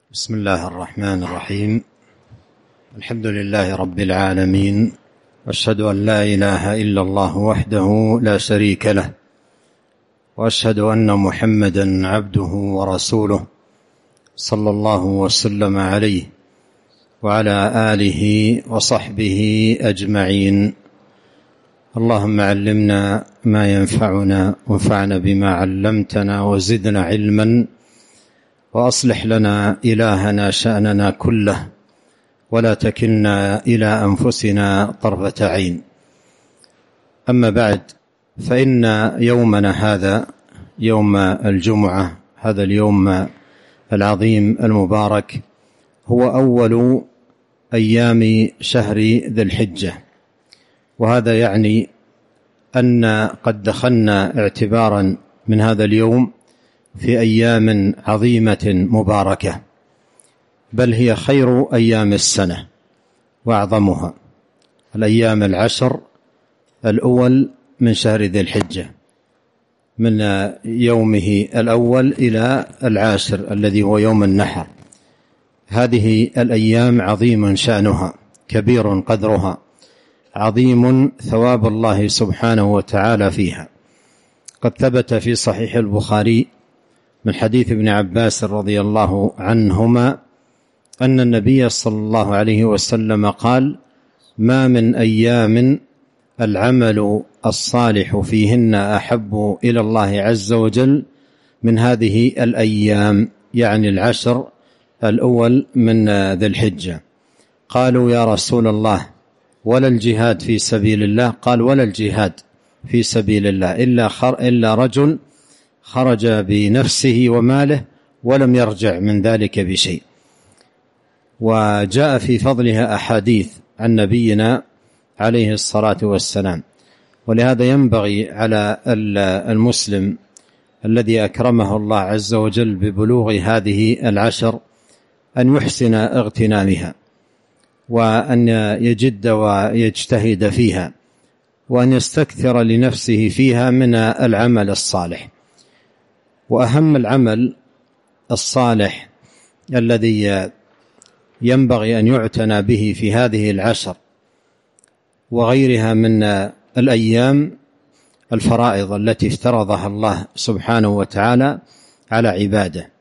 بسم الله الرحمن الرحيم. الحمد لله رب العالمين، وأشهد أن لا إله إلا الله وحده لا شريك له، وأشهد أن محمدا عبده ورسوله صلى الله وسلم عليه وعلى آله وصحبه أجمعين. اللهم علمنا ما ينفعنا وانفعنا بما علمتنا وزدنا علما، وأصلح لنا إلهنا شأننا كله، ولا تكلنا إلى أنفسنا طرفة عين. أما بعد، فإن يومنا هذا يوم الجمعة، هذا اليوم العظيم المبارك هو أول أيام شهر ذي الحجة، وهذا يعني أن قد دخلنا اعتبارا من هذا اليوم في أيام عظيمة مباركة، بل هي خير أيام السنة وأعظمها، الأيام العشر الأول من شهر ذي الحجة، من يومه الأول إلى العاشر الذي هو يوم النحر. هذه الأيام عظيم شأنها، كبير قدرها، عظيم ثواب الله سبحانه وتعالى فيها. قد ثبت في صحيح البخاري من حديث ابن عباس رضي الله عنهما أن النبي صلى الله عليه وسلم قال: ما من أيام العمل الصالح فيهن أحب إلى الله عز وجل من هذه الأيام، يعني العشر الأول من ذي الحجة. قالوا: يا رسول الله، ولا الجهاد في سبيل الله؟ قال: ولا الجهاد في سبيل الله إلا رجل خرج بنفسه وماله ولم يرجع من ذلك بشيء. وجاء في فضلها أحاديث عن نبينا عليه الصلاة والسلام. ولهذا ينبغي على المسلم الذي أكرمه الله عز وجل ببلوغ هذه العشر أن يحسن اغتنامها، وأن يجد ويجتهد فيها، وأن يستكثر لنفسه فيها من العمل الصالح. وأهم العمل الصالح الذي ينبغي أن يعتنى به في هذه العشر وغيرها من الأيام الفرائض التي افترضها الله سبحانه وتعالى على عباده.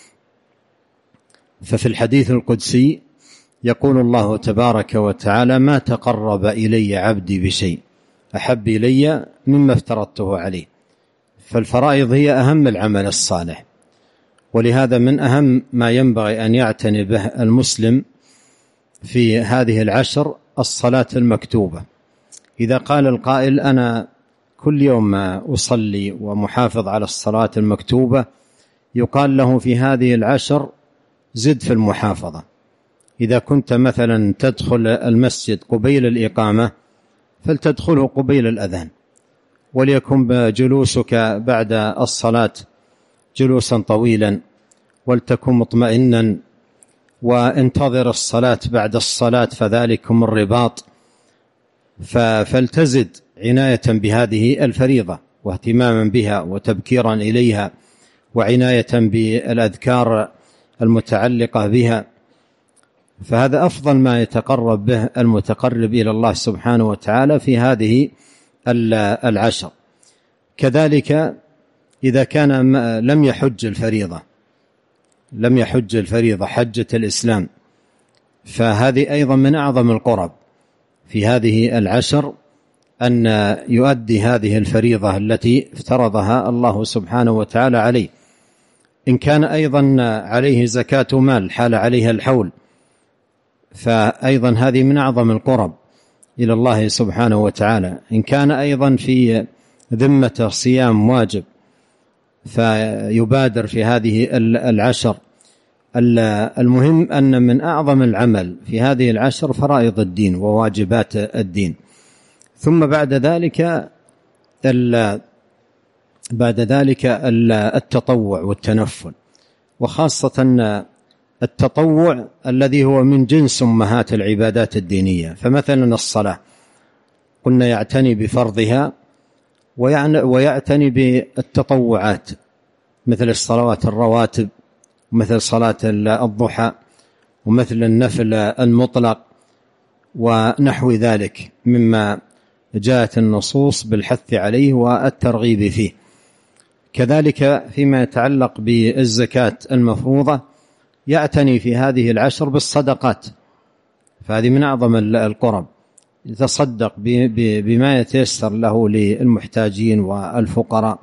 ففي الحديث القدسي يقول الله تبارك وتعالى: ما تقرب إلي عبدي بشيء أحب إلي مما افترضته عليه. فالفرائض هي أهم العمل الصالح، ولهذا من أهم ما ينبغي أن يعتني به المسلم في هذه العشر الصلاة المكتوبة. إذا قال القائل: أنا كل يوم أصلي ومحافظ على الصلاة المكتوبة، يقال له في هذه العشر زد في المحافظة. إذا كنت مثلا تدخل المسجد قبيل الإقامة فلتدخله قبيل الأذان، وليكن جلوسك بعد الصلاة جلوسا طويلا، ولتكن مطمئنا، وانتظر الصلاة بعد الصلاة، فذلكم الرباط. فلتزد عناية بهذه الفريضة واهتماما بها وتبكيرا إليها، وعناية بالأذكار المتعلقة بها. فهذا أفضل ما يتقرب به المتقرب إلى الله سبحانه وتعالى في هذه العشر. كذلك إذا كان لم يحج الفريضة حجة الإسلام، فهذه أيضا من أعظم القرب في هذه العشر أن يؤدي هذه الفريضة التي افترضها الله سبحانه وتعالى عليه. إن كان أيضا عليه زكاة مال حال عليها الحول، فأيضا هذه من أعظم القرب إلى الله سبحانه وتعالى. إن كان أيضا في ذمة صيام واجب فيبادر في هذه العشر. المهم أن من أعظم العمل في هذه العشر فرائض الدين وواجبات الدين. ثم بعد ذلك التطوع والتنفل، وخاصة التطوع الذي هو من جنس أمهات العبادات الدينية. فمثلا الصلاة قلنا يعتني بفرضها ويعتني بالتطوعات مثل الصلوات الرواتب مثل صلاة الضحى، ومثل النفل المطلق، ونحو ذلك مما جاءت النصوص بالحث عليه والترغيب فيه. كذلك فيما يتعلق بالزكاة المفروضة يعتني في هذه العشر بالصدقات، فهذه من أعظم القرب، يتصدق بما يتيسر له للمحتاجين والفقراء،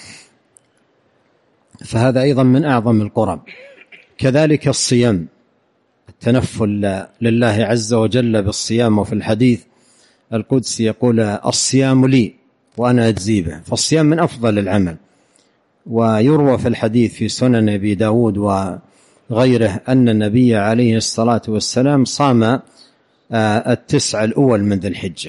فهذا أيضا من أعظم القرب. كذلك الصيام، التنفل لله عز وجل بالصيام، وفي الحديث القدسي يقول الصيام لي وأنا أجزي به، فالصيام من أفضل العمل. ويروى في الحديث في سنن أبي داود وغيره أن النبي عليه الصلاة والسلام صام 9 الأول من ذي الحجة،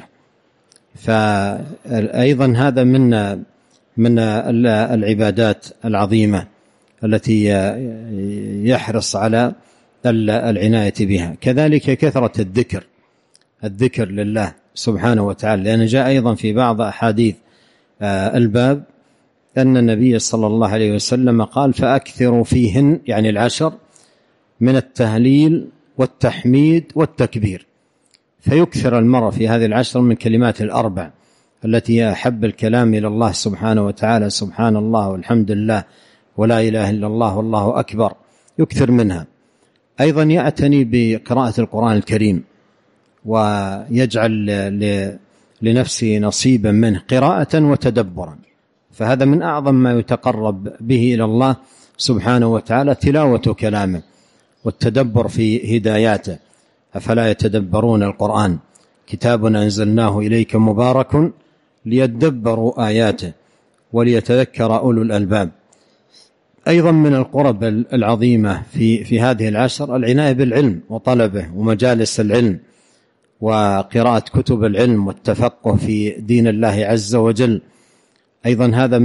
فأيضا هذا من العبادات العظيمة التي يحرص على العناية بها. كذلك كثرة الذكر لله سبحانه وتعالى، لأن جاء أيضا في بعض أحاديث الباب أن النبي صلى الله عليه وسلم قال فأكثروا فيهن، يعني العشر، من التهليل والتحميد والتكبير، فيكثر المرء في هذه العشر من كلمات الأربع التي هي أحب الكلام إلى الله سبحانه وتعالى، سبحان الله والحمد لله ولا إله إلا الله والله أكبر، يكثر منها. أيضا يعتني بقراءة القرآن الكريم، ويجعل لنفسه نصيبا منه قراءة وتدبرا، فهذا من أعظم ما يتقرب به إلى الله سبحانه وتعالى، تلاوة كلامه والتدبر في هداياته. أفلا يتدبرون القرآن كتاب أنزلناه إليك مبارك ليدبروا آياته وليتذكر أولو الألباب. أيضا من القرب العظيمة في هذه العشر العناية بالعلم وطلبه ومجالس العلم وقراءة كتب العلم والتفقه في دين الله عز وجل. أيضا هذا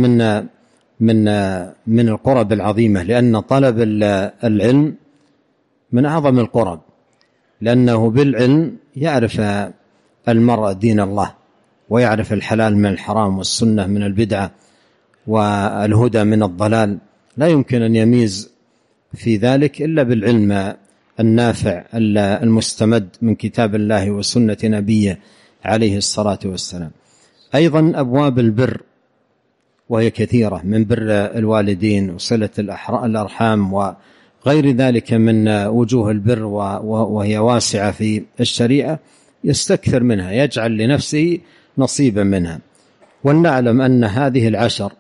من القرب العظيمة، لأن طلب العلم من أعظم القرب، لأنه بالعلم يعرف المرء دين الله، ويعرف الحلال من الحرام والسنة من البدعة والهدى من الضلال، لا يمكن أن يميز في ذلك إلا بالعلم النافع المستمد من كتاب الله وسنة نبيه عليه الصلاة والسلام. أيضا أبواب البر، وهي كثيرة، من بر الوالدين وصلة الأرحام وغير ذلك من وجوه البر، وهي واسعة في الشريعة، يستكثر منها، يجعل لنفسه نصيبا منها. ولنعلم أن هذه العشر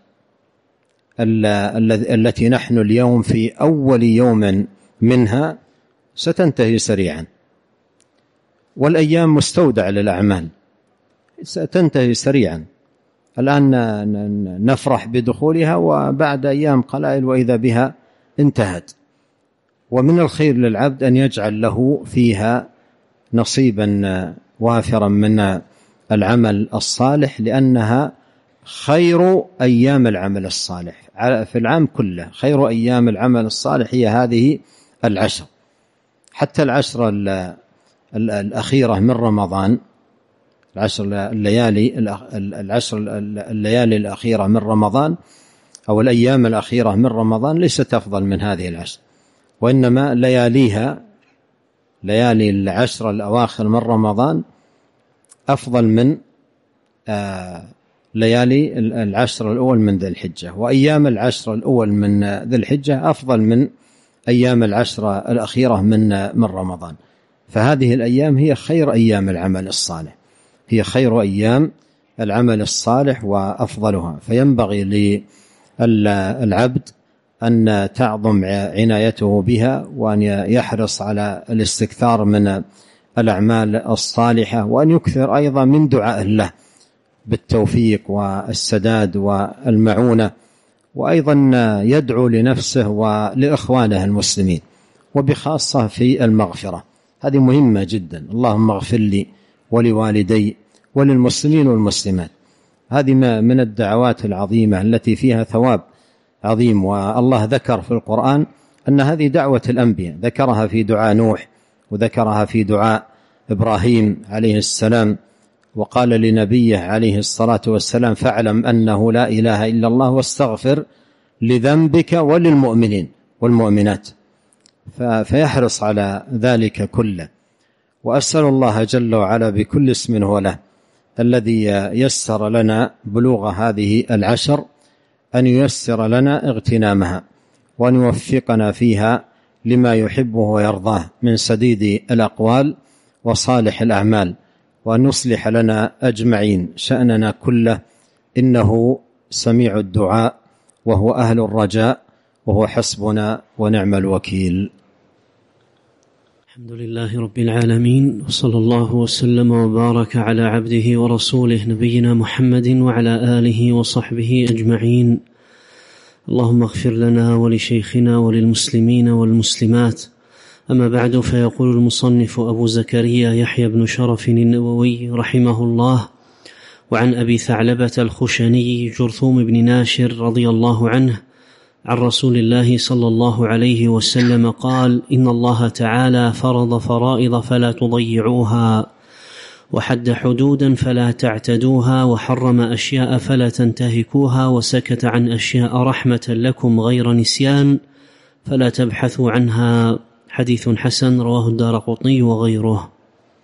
التي نحن اليوم في أول يوم منها ستنتهي سريعا، والأيام مستودع للأعمال ستنتهي سريعا. الآن نفرح بدخولها، وبعد أيام قلائل وإذا بها انتهت. ومن الخير للعبد أن يجعل له فيها نصيبا وافرا من العمل الصالح، لأنها خير أيام العمل الصالح في العام كله. خير أيام العمل الصالح هي هذه العشر، حتى العشر الأخيرة من رمضان، العشر الليالي الأخيرة من رمضان، أو الأيام الأخيرة من رمضان، ليست أفضل من هذه العشر، وإنما ليالي العشر الأواخر من رمضان أفضل من ليالي العشر الأول من ذي الحجة، وأيام العشر الأول من ذي الحجة أفضل من أيام العشر الأخيرة من رمضان. فهذه الأيام هي خير أيام العمل الصالح، هي خير أيام العمل الصالح وأفضلها. فينبغي للعبد أن تعظم عنايته بها، وأن يحرص على الاستكثار من الأعمال الصالحة، وأن يكثر أيضا من دعاء الله بالتوفيق والسداد والمعونة، وأيضا يدعو لنفسه ولإخوانه المسلمين، وبخاصة في المغفرة، هذه مهمة جدا. اللهم اغفر لي ولوالدي وللمسلمين والمسلمات، هذه من الدعوات العظيمة التي فيها ثواب عظيم. والله ذكر في القرآن أن هذه دعوة الأنبياء، ذكرها في دعاء نوح، وذكرها في دعاء إبراهيم عليه السلام، وقال لنبيه عليه الصلاة والسلام فاعلم أنه لا إله إلا الله واستغفر لذنبك وللمؤمنين والمؤمنات. فيحرص على ذلك كله. وأسأل الله جل وعلا بكل اسم هو له الذي يسر لنا بلوغ هذه العشر أن ييسر لنا اغتنامها، وأن يوفقنا فيها لما يحبه ويرضاه من سديد الأقوال وصالح الأعمال، وأن يصلح لنا أجمعين شأننا كله، إنه سميع الدعاء وهو أهل الرجاء وهو حسبنا ونعم الوكيل. الحمد لله رب العالمين، وصلى الله وسلم وبارك على عبده ورسوله نبينا محمد وعلى آله وصحبه أجمعين. اللهم اغفر لنا ولشيخنا وللمسلمين والمسلمات. أما بعد، فيقول المصنف أبو زكريا يحيى بن شرف النووي رحمه الله: وعن أبي ثعلبة الخشني جرثوم بن ناشر رضي الله عنه عن رسول الله صلى الله عليه وسلم قال: إن الله تعالى فرض فرائض فلا تضيعوها، وحد حدودا فلا تعتدوها، وحرم أشياء فلا تنتهكوها، وسكت عن أشياء رحمة لكم غير نسيان فلا تبحثوا عنها. حديث حسن رواه الدارقطني وغيره.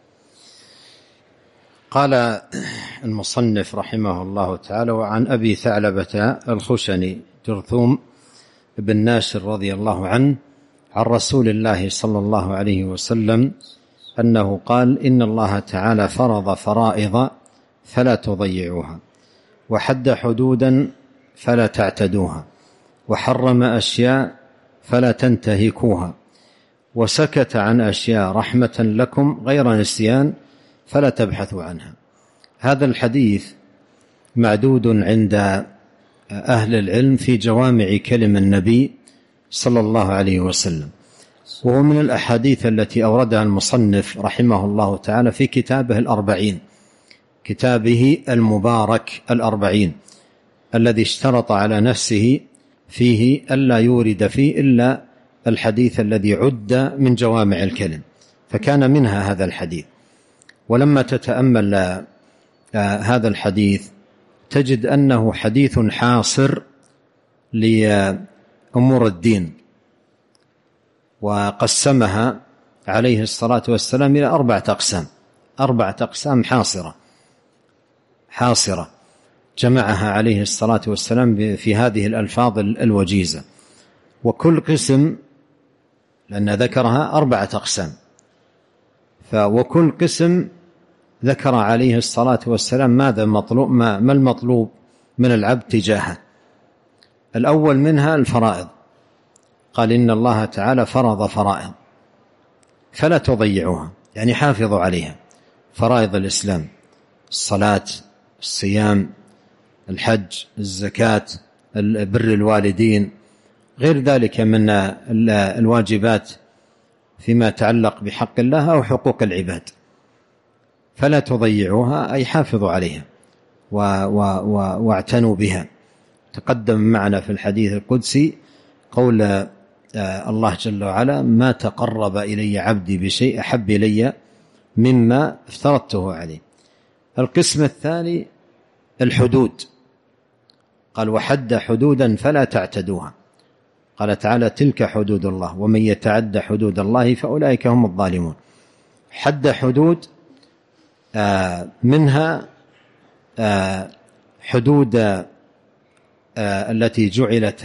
قال المصنف رحمه الله تعالى: وعن أبي ثعلبة الخشني جرثوم بن ناشر رضي الله عنه عن رسول الله صلى الله عليه وسلم أنه قال: إن الله تعالى فرض فرائض فلا تضيعوها، وحد حدودا فلا تعتدوها، وحرم أشياء فلا تنتهكوها، وسكت عن أشياء رحمة لكم غير نسيان فلا تبحثوا عنها. هذا الحديث معدود عند أهل العلم في جوامع كلم النبي صلى الله عليه وسلم، وهو من الأحاديث التي أوردها المصنف رحمه الله تعالى في كتابه الأربعين، كتابه المبارك الأربعين، الذي اشترط على نفسه فيه ألا يورد فيه إلا الحديث الذي عد من جوامع الكلم، فكان منها هذا الحديث. ولما تتأمل هذا الحديث تجد أنه حديث حاصر لأمور الدين، وقسمها عليه الصلاة والسلام إلى أربعة أقسام حاصرة جمعها عليه الصلاة والسلام في هذه الألفاظ الوجيزة. وكل قسم، لأن ذكرها 4 أقسام، وكل قسم ذكر عليه الصلاة والسلام ما المطلوب من العبد تجاهه. الأول منها الفرائض، قال: إن الله تعالى فرض فرائض فلا تضيعوها، يعني حافظوا عليها، فرائض الإسلام: الصلاة، الصيام، الحج، الزكاة، بر الوالدين، غير ذلك من الواجبات فيما يتعلق بحق الله أو حقوق العباد. فلا تضيعوها أي حافظوا عليها واعتنوا بها. تقدم معنا في الحديث القدسي قول الله جل وعلا: ما تقرب إلي عبدي بشيء أحب إلي مما افترضته عليه. القسم الثاني الحدود، قال: وحد حدودا فلا تعتدوها. قال تعالى: تلك حدود الله ومن يتعد حدود الله فأولئك هم الظالمون. حد حدود منها حدود التي جعلت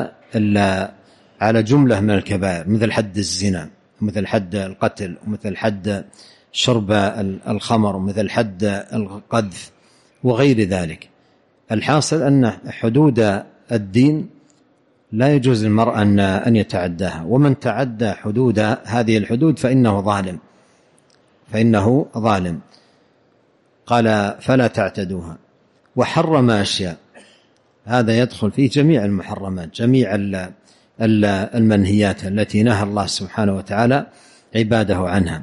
على جملة من الكبائر، مثل حد الزنا، مثل حد القتل، ومثل حد شرب الخمر، ومثل حد القذف وغير ذلك. الحاصل أن حدود الدين لا يجوز للمرء أن يتعداها، ومن تعدى حدود هذه الحدود فإنه ظالم. قال: فلا تعتدوها. وحرم أشياء، هذا يدخل فيه جميع المحرمات، جميع المنهيات التي نهى الله سبحانه وتعالى عباده عنها.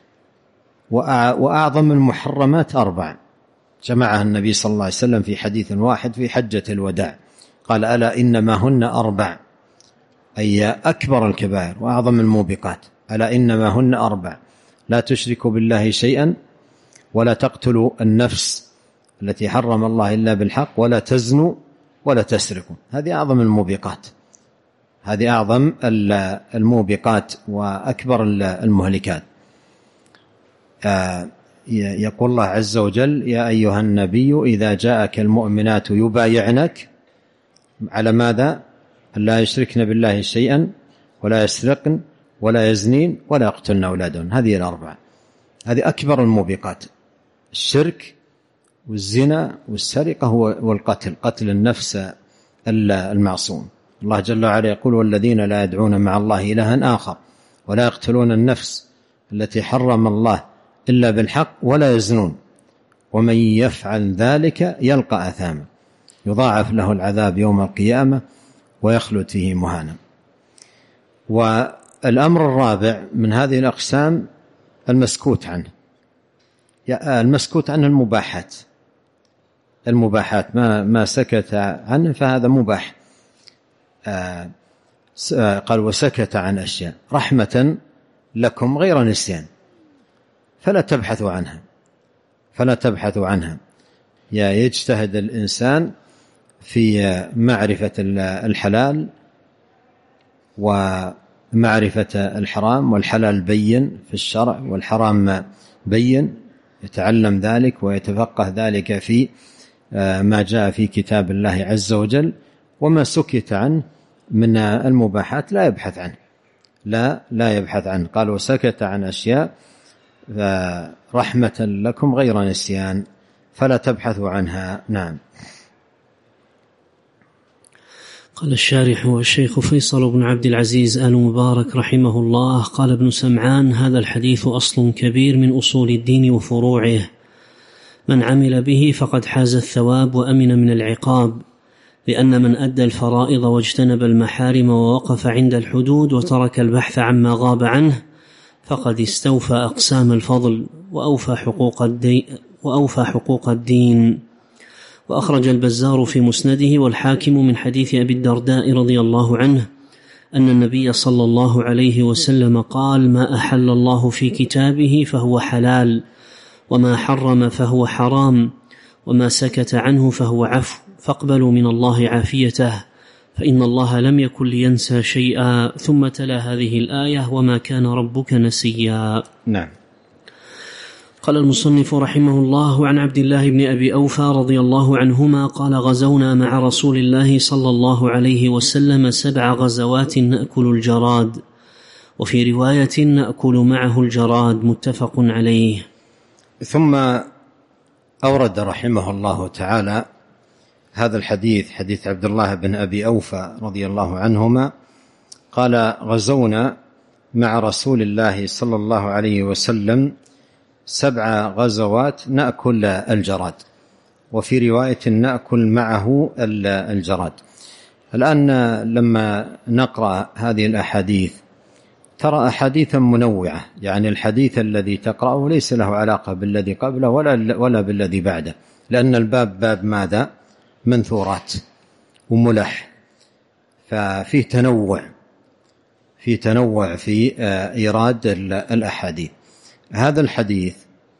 وأعظم المحرمات 4 جمعها النبي صلى الله عليه وسلم في حديث واحد في حجة الوداع، قال: ألا إنما هن 4، أي أكبر الكبائر وأعظم الموبقات. ألا إنما هن 4: لا تشركوا بالله شيئا، ولا تقتلوا النفس التي حرم الله إلا بالحق، ولا تزنوا، ولا تسرقوا. هذه أعظم الموبقات، هذه أعظم الموبقات وأكبر المهلكات. يقول الله عز وجل: يا أيها النبي إذا جاءك المؤمنات يبايعنك على ماذا؟ لا يشركن بالله شيئا ولا يسرقن ولا يزنين ولا يقتلن أولادهن. هذه الأربعة، هذه أكبر الموبقات: الشرك والزنا والسرقة والقتل، قتل النفس المعصوم. الله جل وعلا يقول: والذين لا يدعون مع الله إلها آخر ولا يقتلون النفس التي حرم الله إلا بالحق ولا يزنون ومن يفعل ذلك يلقى أثاما يضاعف له العذاب يوم القيامة ويخلد فيه مهانا. والأمر الرابع من هذه الأقسام المسكوت عنه. المسكوت عنه المباحات ما سكت عنه فهذا مباح. قال: وسكت عن أشياء رحمة لكم غير نسيان فلا تبحثوا عنها. يجتهد الإنسان في معرفة الحلال ومعرفة الحرام، والحلال بين في الشرع والحرام بين، يتعلم ذلك ويتفقه ذلك في ما جاء في كتاب الله عز وجل. وما سكت عنه من المباحات لا يبحث عنه، لا يبحث عنه. قال: وسكت عن أشياء رحمة لكم غير نسيان فلا تبحثوا عنها. نعم. قال الشارح والشيخ فيصل بن عبد العزيز آل مبارك رحمه الله: قال ابن سمعان: هذا الحديث أصل كبير من أصول الدين وفروعه، من عمل به فقد حاز الثواب وأمن من العقاب، لأن من أدى الفرائض واجتنب المحارم ووقف عند الحدود وترك البحث عما غاب عنه فقد استوفى أقسام الفضل وأوفى حقوق الدين. وأخرج البزار في مسنده والحاكم من حديث أبي الدرداء رضي الله عنه أن النبي صلى الله عليه وسلم قال: ما أحل الله في كتابه فهو حلال، وما حرم فهو حرام، وما سكت عنه فهو عفو، فاقبلوا من الله عافيته، فإن الله لم يكن لينسى شيئا. ثم تلا هذه الآية: وما كان ربك نسيا. نعم. قال المصنف رحمه الله: عن عبد الله بن أبي أوفى رضي الله عنهما قال: غزونا مع رسول الله صلى الله عليه وسلم 7 غزوات نأكل الجراد، وفي رواية نأكل معه الجراد، متفق عليه. ثم أورد رحمه الله تعالى هذا الحديث، حديث عبد الله بن أبي أوفى رضي الله عنهما قال: غزونا مع رسول الله صلى الله عليه وسلم 7 غزوات نأكل الجراد، وفي رواية نأكل معه الجراد. الآن لما نقرأ هذه الأحاديث ترى أحاديثا منوعة، يعني الحديث الذي تقرأه ليس له علاقة بالذي قبله ولا بالذي بعده، لأن الباب باب ماذا؟ منثورات وملح، ففيه تنوع في إيراد الأحاديث. هذا الحديث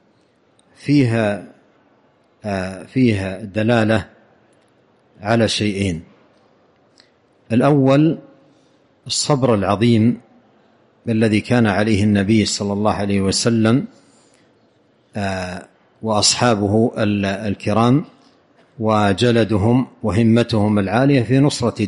فيها دلالة على شيئين: الأول الصبر العظيم الذي كان عليه النبي صلى الله عليه وسلم وأصحابه الكرام، وجلدهم وهمتهم العالية في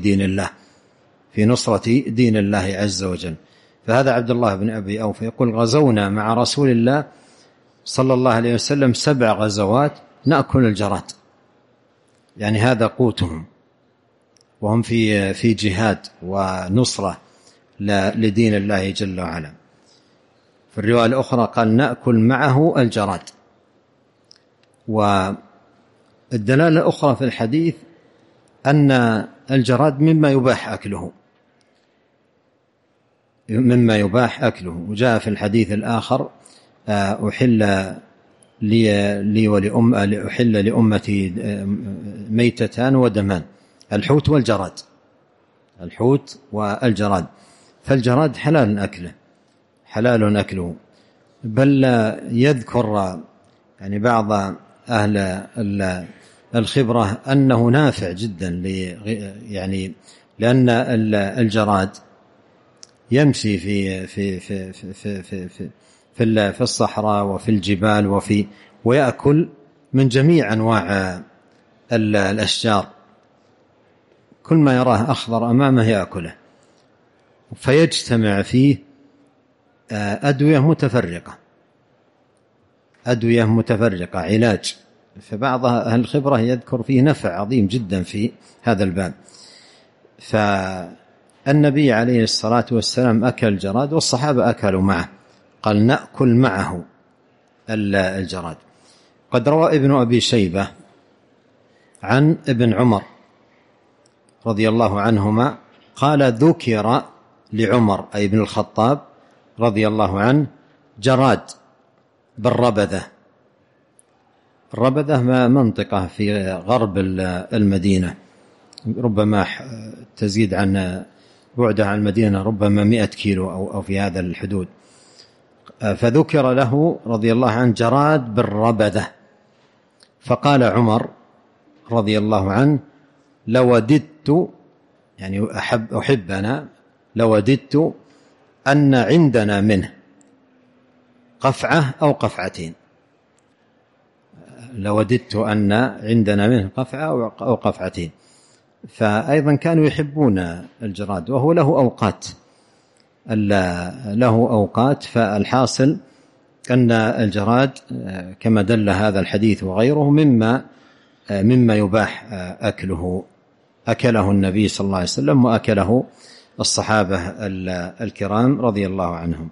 نصرة دين الله عز وجل. فهذا عبد الله بن أبي أوفى يقول: غزونا مع رسول الله صلى الله عليه وسلم 7 غزوات نأكل الجراد، يعني هذا قوتهم، وهم في جهاد ونصرة لدين الله جل وعلا. في الرواية الأخرى قال: نأكل معه الجراد. والدلالة الأخرى في الحديث أن الجراد مما يباح أكله، وجاء في الحديث الآخر: أحل لأمتي ميتتان ودمان، الحوت والجراد. فالجراد حلال أكله، بل يذكر يعني بعض أهل الخبرة أنه نافع جدا يعني لأن الجراد يمشي في الصحراء وفي الجبال ويأكل من جميع أنواع الأشجار، كل ما يراه أخضر أمامه يأكله، فيجتمع فيه أدوية متفرقة علاج. فبعض أهل الخبرة يذكر فيه نفع عظيم جدا في هذا الباب. فالنبي عليه الصلاة والسلام أكل جراد والصحابة أكلوا معه، قال نأكل معه الجراد. قد روى ابن أبي شيبة عن ابن عمر رضي الله عنهما قال ذكر لعمر أي ابن الخطاب رضي الله عنه جراد بالربذة. الربذة منطقة في غرب المدينة، ربما تزيد عن بعدها عن المدينة ربما 100 كيلو أو في هذا الحدود. فذكر له رضي الله عنه جراد بالربذة، فقال عمر رضي الله عنه لوددت، يعني أحبنا، لوددت أن عندنا منه قفعة أو قفعتين، لوددت أن عندنا منه قفعة أو قفعتين. فأيضا كانوا يحبون الجراد وهو له أوقات. فالحاصل أن الجراد كما دل هذا الحديث وغيره مما يباح أكله النبي صلى الله عليه وسلم وأكله الصحابة الكرام رضي الله عنهم.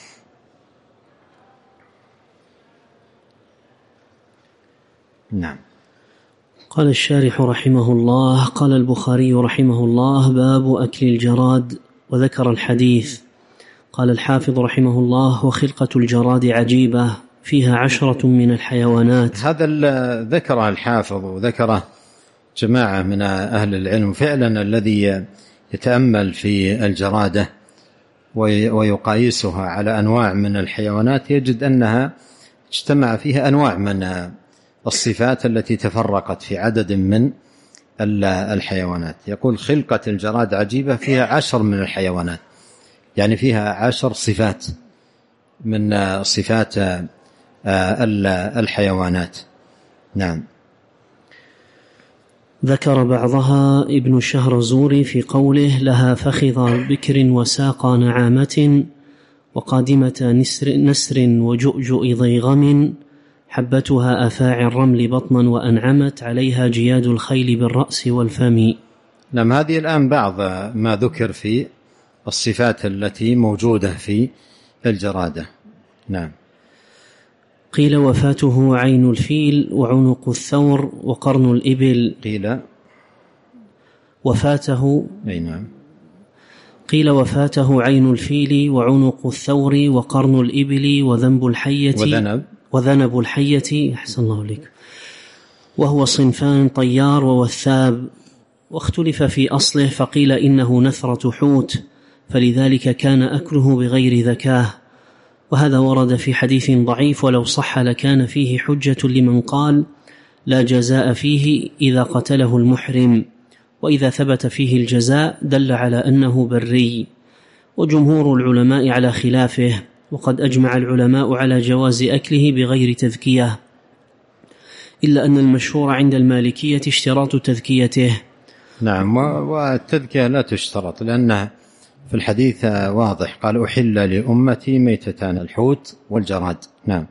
نعم. قال الشارح رحمه الله: قال البخاري رحمه الله: باب أكل الجراد، وذكر الحديث. قال الحافظ رحمه الله: وخلقة الجراد عجيبة، فيها 10 من الحيوانات. هذا ذكره الحافظ وذكره جماعة من أهل العلم. فعلا الذي يتأمل في الجرادة ويقايسها على أنواع من الحيوانات يجد أنها اجتمع فيها أنواع من الصفات التي تفرقت في عدد من الحيوانات. يقول خلقة الجراد عجيبة، فيها 10 من الحيوانات، يعني فيها 10 صفات من صفات الحيوانات. نعم. ذكر بعضها ابن الشهرزوري في قوله: لها فخذ بكر وساق نعامة وقادمة نسر وجؤجؤ ضيغم، حبتها أفاعي الرمل بطنا وأنعمت عليها جياد الخيل بالرأس والفم. نعم. هذه الآن بعض ما ذكر في الصفات التي موجودة في الجرادة. نعم. قيل وفاته عين الفيل وعنق الثور وقرن الإبل. قيل وفاته عين الفيل وعنق الثور وقرن الإبل وذنب الحية أحسن الله عليك، وهو صنفان طيار ووثاب. واختلف في أصله، فقيل إنه نثرة حوت، فلذلك كان أكله بغير ذكاه، وهذا ورد في حديث ضعيف، ولو صح لكان فيه حجة لمن قال لا جزاء فيه إذا قتله المحرم، وإذا ثبت فيه الجزاء دل على أنه بري. وجمهور العلماء على خلافه، وقد أجمع العلماء على جواز أكله بغير تذكية، إلا أن المشهور عند المالكية اشتراط تذكيته. نعم. والتذكية لا تشترط، لأنها في الحديث واضح، قال أحل لأمتي ميتتان، الحوت والجراد. نعم.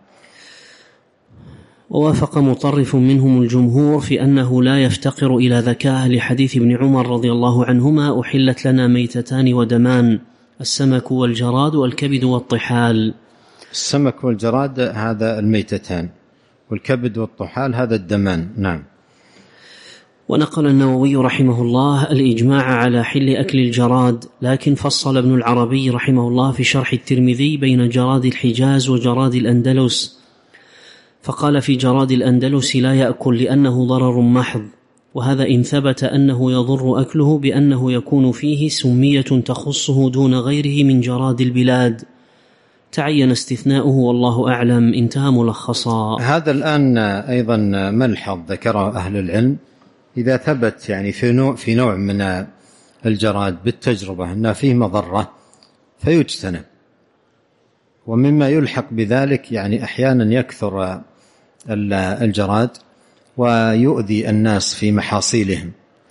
ووافق مطرف منهم الجمهور في أنه لا يفتقر إلى ذكاء، لحديث ابن عمر رضي الله عنهما: أحلت لنا ميتتان ودمان، السمك والجراد والكبد والطحال. السمك والجراد هذا الميتتان، والكبد والطحال هذا الدمان. نعم. ونقل النووي رحمه الله الإجماع على حل أكل الجراد، لكن فصل ابن العربي رحمه الله في شرح الترمذي بين جراد الحجاز وجراد الأندلس، فقال في جراد الأندلس لا يأكل لأنه ضرر محض، وهذا إن ثبت أنه يضر أكله بأنه يكون فيه سمية تخصه دون غيره من جراد البلاد، تعين استثناؤه والله أعلم. انتهى ملخصا. هذا الآن أيضا ملحظ ذكره أهل العلم، إذا ثبت يعني في نوع من الجراد بالتجربة أن فيه مضرة فيجتنب. ومما يلحق بذلك يعني أحيانا يكثر الجراد ويؤذي الناس في محاصيلهم،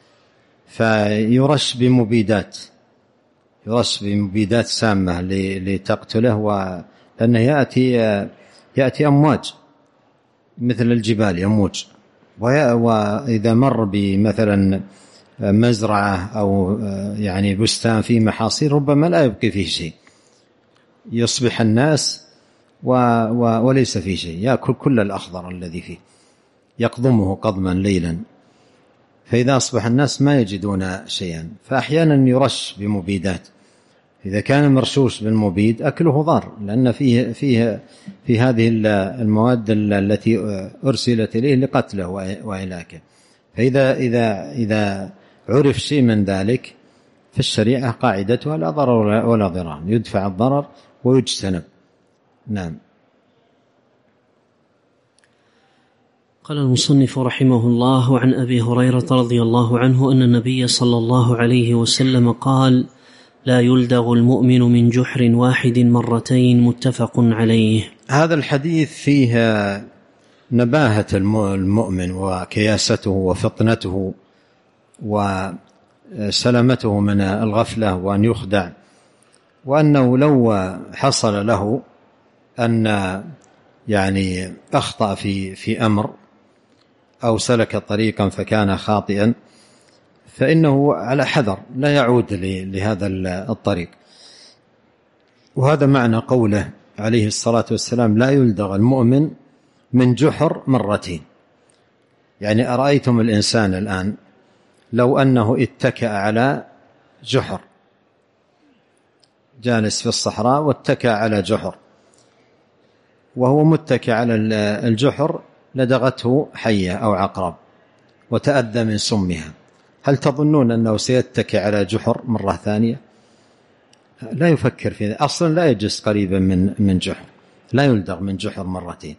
فيرش بمبيدات سامة لتقتله، لأنه يأتي أمواج مثل الجبال يموج، وإذا مر بمثلا مزرعة أو يعني بستان فيه محاصيل ربما لا يبقي فيه شيء، يصبح الناس وليس فيه شيء، يأكل كل الأخضر الذي فيه، يقضمه قضما ليلا، فإذا أصبح الناس ما يجدون شيئا. فأحيانا يرش بمبيدات، إذا كان مرشوش بالمبيد أكله ضار، لأن في هذه المواد التي أرسلت إليه لقتله وإهلاكه. فإذا عرف شيء من ذلك في الشريعة قاعدتها لا ضرر ولا ضرار، يدفع الضرر ويجتنب. نعم. قال المصنف رحمه الله: عن أبي هريرة رضي الله عنه أن النبي صلى الله عليه وسلم قال: لا يلدغ المؤمن من جحر واحد مرتين، متفق عليه. هذا الحديث فيه نباهة المؤمن وكياسته وفطنته وسلامته من الغفلة وأن يخدع، وأنه لو حصل له أن يعني أخطأ في أمر أو سلك طريقا فكان خاطئا فإنه على حذر لا يعود لهذا الطريق. وهذا معنى قوله عليه الصلاة والسلام: لا يلدغ المؤمن من جحر مرتين. يعني أرأيتم الإنسان الآن لو أنه اتكأ على جحر، جالس في الصحراء واتكأ على جحر، وهو متكئ على الجحر لدغته حية أو عقرب وتأذى من سمها، هل تظنون أنه سيتكئ على جحر مرة ثانية؟ لا يفكر في ذلك، أصلا لا يجلس قريبا من جحر، لا يلدغ من جحر مرتين.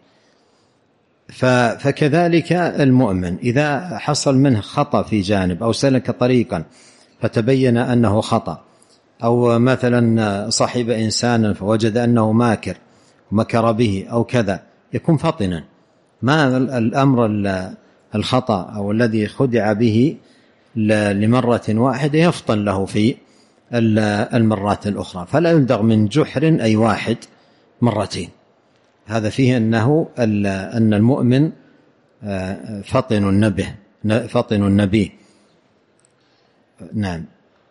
فكذلك المؤمن إذا حصل منه خطأ في جانب أو سلك طريقا فتبين أنه خطأ، أو مثلا صاحب إنسانا فوجد أنه ماكر ومكر به أو كذا، يكون فطنا، ما الأمر الخطأ أو الذي خدع به لمرة واحدة يفطن له في المرات الأخرى. فلا يلدغ من جحر أي واحد مرتين. هذا فيه أن المؤمن فطن النبي. نعم.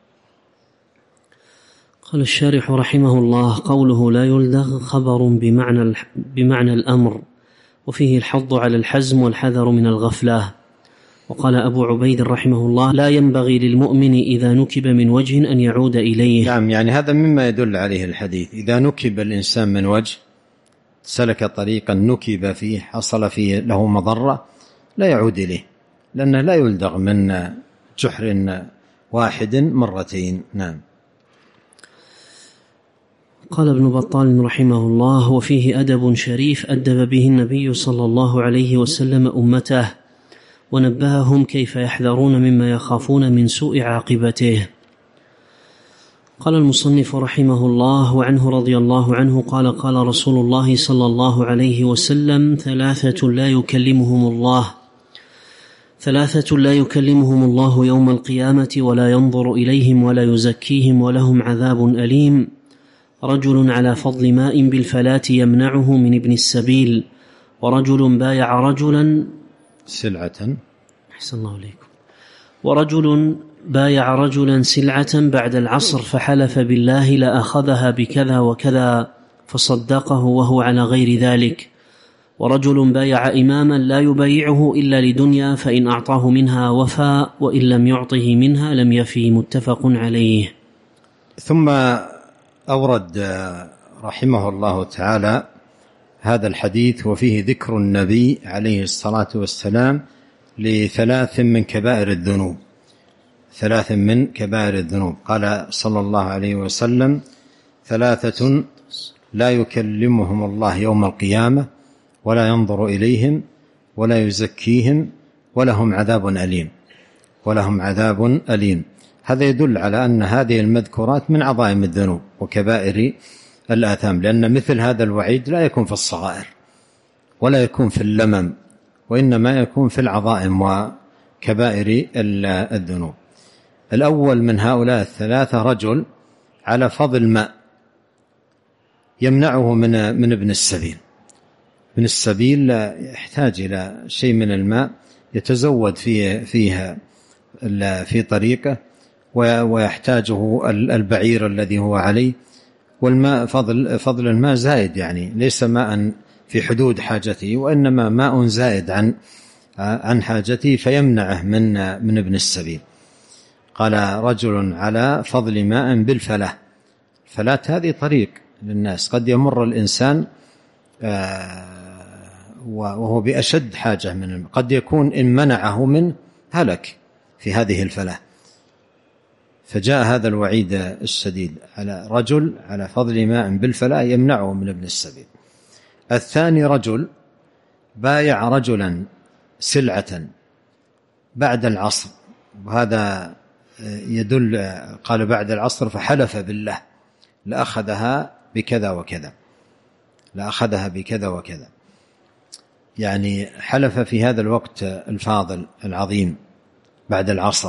قال الشارح رحمه الله: قوله لا يلدغ خبر بمعنى الأمر، وفيه الحض على الحزم والحذر من الغفلة. وقال أبو عبيد رحمه الله: لا ينبغي للمؤمن إذا نكب من وجه أن يعود إليه. نعم، يعني هذا مما يدل عليه الحديث، إذا نكب الإنسان من وجه، سلك طريقا نكب فيه، حصل فيه له مضرة، لا يعود إليه، لأنه لا يلدغ من جحر واحد مرتين. نعم. قال ابن بطال رحمه الله: وفيه أدب شريف أدب به النبي صلى الله عليه وسلم أمته، ونبههم كيف يحذرون مما يخافون من سوء عاقبته. قال المصنف رحمه الله: وعنه رضي الله عنه قال: قال رسول الله صلى الله عليه وسلم: ثلاثة لا يكلمهم الله يوم القيامة ولا ينظر إليهم ولا يزكيهم ولهم عذاب أليم: رجل على فضل ماء بالفلاة يمنعه من ابن السبيل، ورجل بايع رجلا سلعة، أحسن الله عليكم، ورجل بايع رجلا سلعة بعد العصر فحلف بالله لأخذها بكذا وكذا فصدقه وهو على غير ذلك، ورجل بايع إماما لا يبايعه إلا لدنيا فإن أعطاه منها وفى وإن لم يعطه منها لم يفي، متفق عليه. ثم أورد رحمه الله تعالى هذا الحديث وفيه ذكر النبي عليه الصلاة والسلام لثلاث من كبائر الذنوب. قال صلى الله عليه وسلم: ثلاثة لا يكلمهم الله يوم القيامة ولا ينظر إليهم ولا يزكيهم ولهم عذاب أليم. هذا يدل على أن هذه المذكورات من عظائم الذنوب وكبائر الآثام، لأن مثل هذا الوعيد لا يكون في الصغائر ولا يكون في اللمم، وإنما يكون في العظائم وكبائر الذنوب. الأول من هؤلاء الثلاثة رجل على فضل ماء يمنعه من ابن السبيل. ابن السبيل يحتاج إلى شيء من الماء يتزود فيها في طريقه، ويحتاجه البعير الذي هو عليه، والماء فضل الماء زائد، يعني ليس ماء في حدود حاجته، وإنما ماء زائد عن حاجته، فيمنعه من ابن السبيل. قال رجل على فضل ماء بالفلاة. الفلاة هذه طريق للناس، قد يمر الإنسان وهو بأشد حاجة من الماء، قد يكون إن منعه منه هلك في هذه الفلاة. فجاء هذا الوعيد الشديد على رجل على فضل ماء بالفلاة يمنعه من ابن السبيل. الثاني رجل بايع رجلا سلعة بعد العصر، وهذا يدل، قال بعد العصر فحلف بالله لأخذها بكذا وكذا، لأخذها بكذا وكذا، يعني حلف في هذا الوقت الفاضل العظيم بعد العصر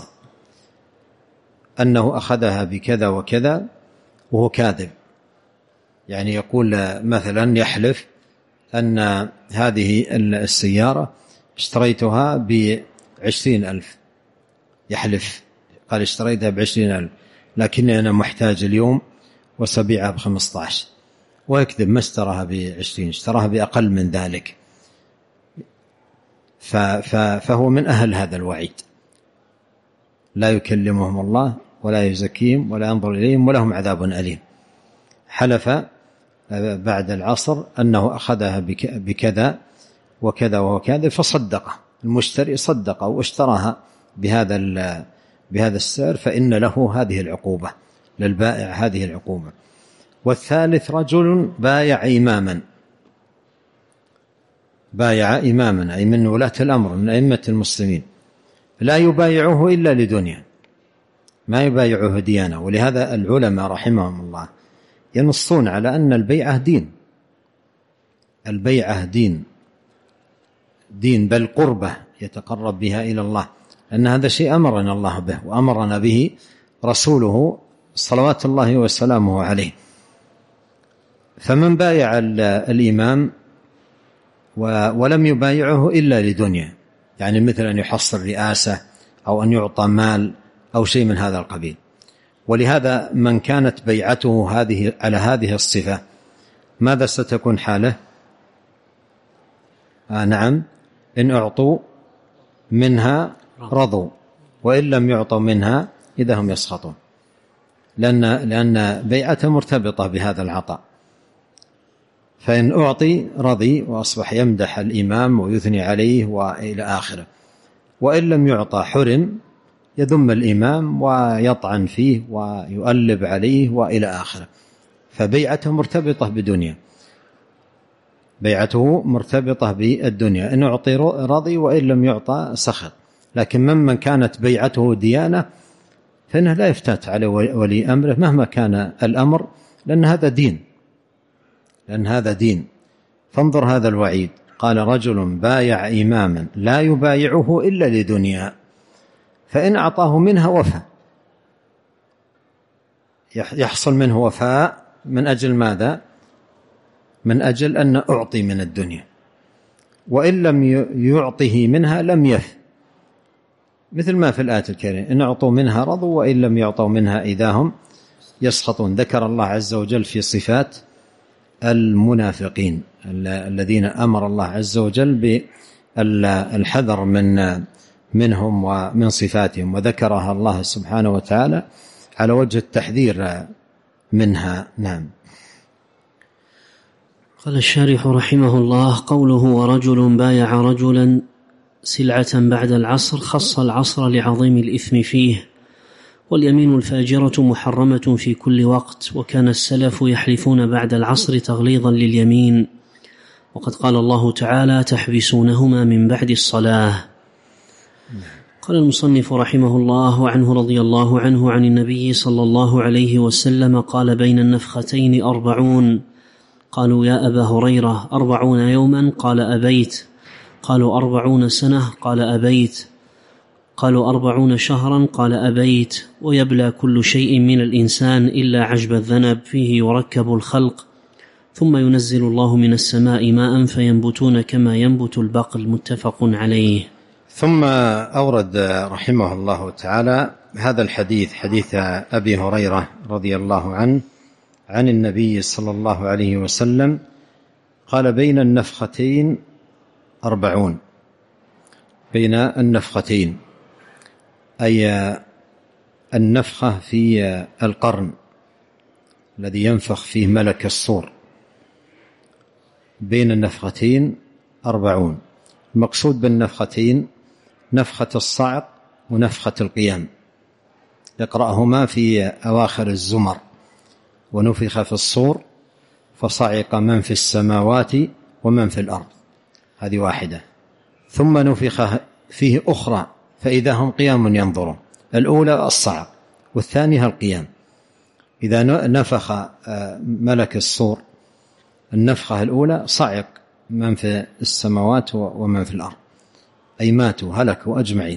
أنه أخذها بكذا وكذا وهو كاذب. يعني يقول مثلا يحلف أن هذه السيارة اشتريتها ب20,000، يحلف قال اشتريتها ب20,000 لكني أنا محتاج اليوم وسبيعها ب15، ويكذب، ما اشتراها ب20، اشتراها بأقل من ذلك. فهو من أهل هذا الوعيد، لا يكلمهم الله ولا يزكيهم ولا ينظر إليهم ولهم عذاب أليم. حلف بعد العصر أنه أخذها بكذا وكذا وكذا، فصدقه المشتري، صدقه واشتراها بهذا السعر، فإن له هذه العقوبة، للبائع هذه العقوبة. والثالث رجل بايع إماما، بايع إماما أي من ولاة الأمر من أئمة المسلمين، لا يبايعه إلا لدنيا، ما يبايعه ديانة. ولهذا العلماء رحمهم الله ينصون على أن البيعة دين، البيعة دين بل قربة يتقرب بها إلى الله، أن هذا شيء أمرنا الله به وأمرنا به رسوله صلوات الله وسلامه عليه. فمن بايع الإمام ولم يبايعه إلا لدنيا، يعني مثل أن يحصل رئاسة أو أن يعطى مال أو شيء من هذا القبيل. ولهذا من كانت بيعته على هذه الصفة ماذا ستكون حاله؟ نعم، إن أعطوا منها رضوا، وإن لم يعطوا منها إذا هم يسخطون، لأن بيعته مرتبطة بهذا العطاء. فإن أعطي رضي وأصبح يمدح الإمام ويثني عليه وإلى آخره، وإن لم يعطى حرم، يذم الإمام ويطعن فيه ويؤلب عليه وإلى آخره. فبيعته مرتبطة بدنيا، بيعته مرتبطة بالدنيا، إن أعطي رضي وإن لم يعطى سخط. لكن من كانت بيعته ديانة فإنه لا يفتات على ولي أمره مهما كان الأمر، لأن هذا دين. فانظر هذا الوعيد، قال رجل بايع إماما لا يبايعه إلا لدنيا، فإن أعطاه منها وفى، يحصل منه وفاء من أجل ماذا؟ من أجل أن أعطي من الدنيا، وإن لم يعطه منها لم يف، مثل ما في الآية الكريمة إن أعطوا منها رضوا وإن لم يعطوا منها إذا هم يسخطون. ذكر الله عز وجل في صفات المنافقين الذين أمر الله عز وجل بالحذر منهم ومن صفاتهم، وذكرها الله سبحانه وتعالى على وجه التحذير منها. نعم. قال الشارح رحمه الله: قوله ورجل بايع رجلا سلعة بعد العصر خص العصر لعظيم الإثم فيه، واليمين الفاجرة محرمة في كل وقت، وكان السلف يحلفون بعد العصر تغليظا لليمين، وقد قال الله تعالى: تحبسونهما من بعد الصلاة. قال المصنف رحمه الله: وعنه رضي الله عنه عن النبي صلى الله عليه وسلم قال: بين النفختين 40. قالوا: يا أبا هريرة 40 يوما؟ قال: أبيت. قالوا: 40 سنة؟ قال: أبيت. قالوا: 40 شهرا؟ قال: أبيت. ويبلى كل شيء من الإنسان إلا عجب الذنب فيه يركب الخلق، ثم ينزل الله من السماء ماء فينبتون كما ينبت البقل. متفق عليه. ثم أورد رحمه الله تعالى هذا الحديث، حديث أبي هريرة رضي الله عنه عن النبي صلى الله عليه وسلم قال: بين النفختين 40. بين النفختين أي النفخة في القرن الذي ينفخ فيه ملك الصور. بين النفختين 40. المقصود بالنفختين نفخة الصعق ونفخة القيام، يقرأهما في أواخر الزمر: ونفخ في الصور فصعق من في السماوات ومن في الأرض. هذه واحدة. ثم نفخ فيه أخرى فإذا هم قيام ينظرون. الأولى الصعق والثانية القيام. إذا نفخ ملك الصور النفخة الأولى صعق من في السماوات ومن في الأرض، أي ماتوا هلكوا أجمعين.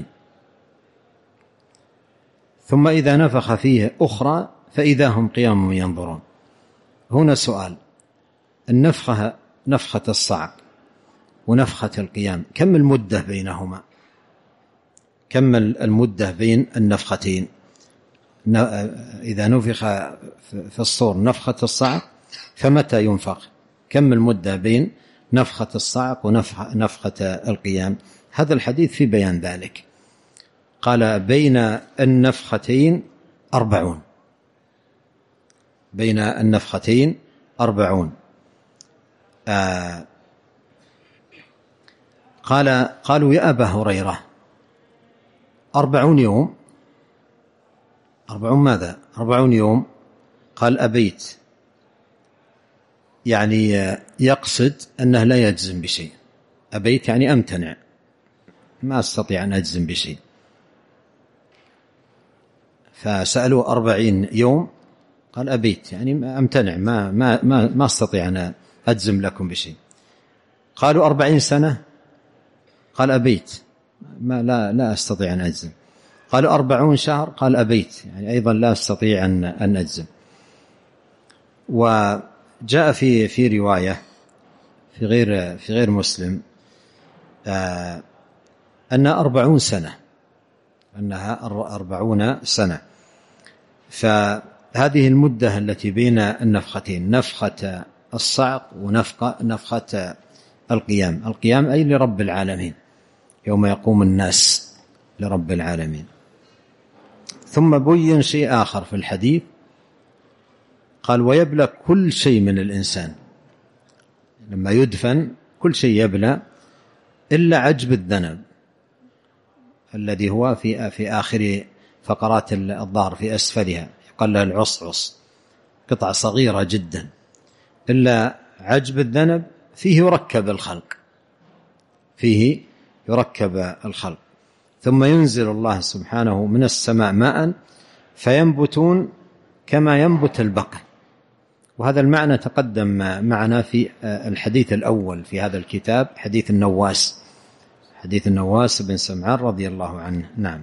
ثم إذا نفخ فيه أخرى فإذا هم قيام ينظرون. هنا سؤال: النفخة، نفخة الصعق ونفخة القيام، كم المدة بينهما؟ كم المدة بين النفختين؟ إذا نفخ في الصور نفخة الصعق فمتى ينفخ؟ كم المدة بين نفخة الصعق ونفخة القيام؟ هذا الحديث في بيان ذلك. قال: بين النفختين 40. بين النفختين 40. قالوا: يا أبا هريرة 40 يوم؟ 40 ماذا؟ 40 يوم؟ قال: أبيت. يعني يقصد أنه لا يجزم بشيء. أبيت يعني أمتنع، ما أستطيع أن أجزم بشيء. فسألوا 40 يوم، قال: أبيت يعني أمتنع، ما أستطيع أن أجزم لكم بشيء. قالوا: 40 سنة؟ قال: أبيت، لا أستطيع أن أجزم. قالوا: 40 شهر؟ قال: أبيت، يعني أيضا لا أستطيع أن أجزم. وجاء في رواية في غير مسلم أنها 40 سنة، أنها 40 سنة. فهذه المدة التي بين النفختين، نفخة الصعق ونفخة القيام. القيام أي لرب العالمين، يوم يقوم الناس لرب العالمين. ثم بين شيء آخر في الحديث، قال: ويبلى كل شيء من الإنسان. لما يدفن كل شيء يبلى إلا عجب الذنب الذي هو في آخر فقرات الظهر في أسفلها، يقال له العصعص، قطعة صغيرة جدا. إلا عجب الذنب فيه يركب الخلق، فيه يركب الخلق. ثم ينزل الله سبحانه من السماء ماء فينبتون كما ينبت البقل. وهذا المعنى تقدم معنا في الحديث الأول في هذا الكتاب، حديث النواس بن سمعان رضي الله عنه. نعم.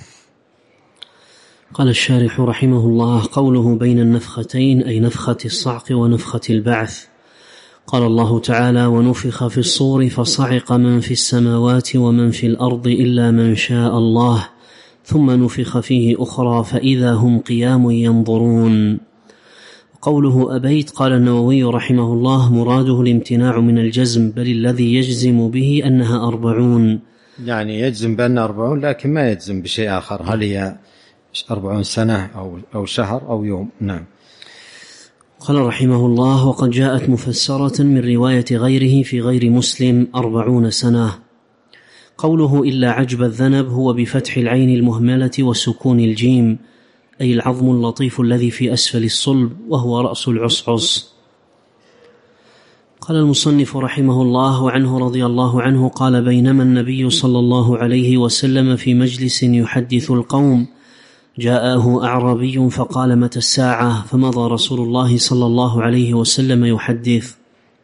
قال الشارح رحمه الله: قوله بين النفختين أي نفخة الصعق ونفخة البعث. قال الله تعالى: ونفخ في الصور فصعق من في السماوات ومن في الأرض إلا من شاء الله، ثم نفخ فيه أخرى فإذا هم قيام ينظرون. قوله أبيت، قال النووي رحمه الله: مراده الامتناع من الجزم، بل الذي يجزم به أنها 40. يعني يجزم بأنها 40 لكن ما يجزم بشيء آخر، هل هي 40 سنة أو شهر أو يوم. نعم. قال رحمه الله: وقد جاءت مفسرة من رواية غيره في غير مسلم 40 سنة. قوله إلا عجب الذنب هو بفتح العين المهملة وسكون الجيم، أي العظم اللطيف الذي في أسفل الصلب وهو رأس العصعص. قال المصنف رحمه الله وعنه رضي الله عنه قال: بينما النبي صلى الله عليه وسلم في مجلس يحدث القوم جاءه أعرابي فقال: متى الساعة؟ فمضى رسول الله صلى الله عليه وسلم يحدث،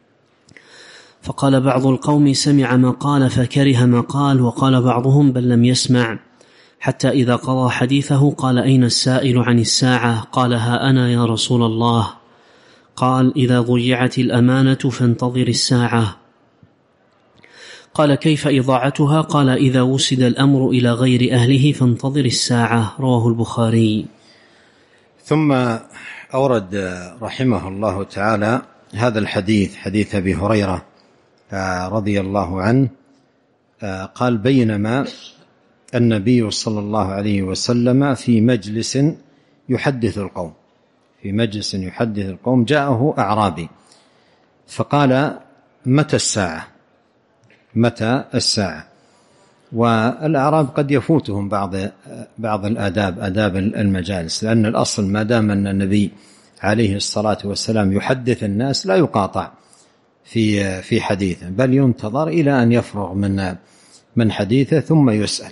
فقال بعض القوم: سمع ما قال فكره ما قال، وقال بعضهم: بل لم يسمع، حتى إذا قضى حديثه قال: أين السائل عن الساعة؟ قال: ها أنا يا رسول الله. قال: إذا ضيعت الأمانة فانتظر الساعة. قال: كيف إضاعتها؟ قال: إذا وسد الأمر إلى غير أهله فانتظر الساعة. رواه البخاري. ثم أورد رحمه الله تعالى هذا الحديث، حديث أبي هريرة رضي الله عنه، قال: بينما النبي صلى الله عليه وسلم في مجلس يحدث القوم، في مجلس يحدث القوم جاءه أعرابي فقال: متى الساعة؟ متى الساعة؟ والأعراب قد يفوتهم بعض الآداب، آداب المجالس، لأن الأصل ما دام أن النبي عليه الصلاة والسلام يحدث الناس لا يقاطع في حديثه، بل ينتظر إلى أن يفرغ من حديثه ثم يسأل.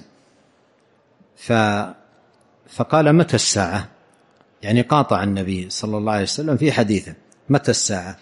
فقال: متى الساعة؟ يعني قاطع النبي صلى الله عليه وسلم في حديثه: متى الساعة؟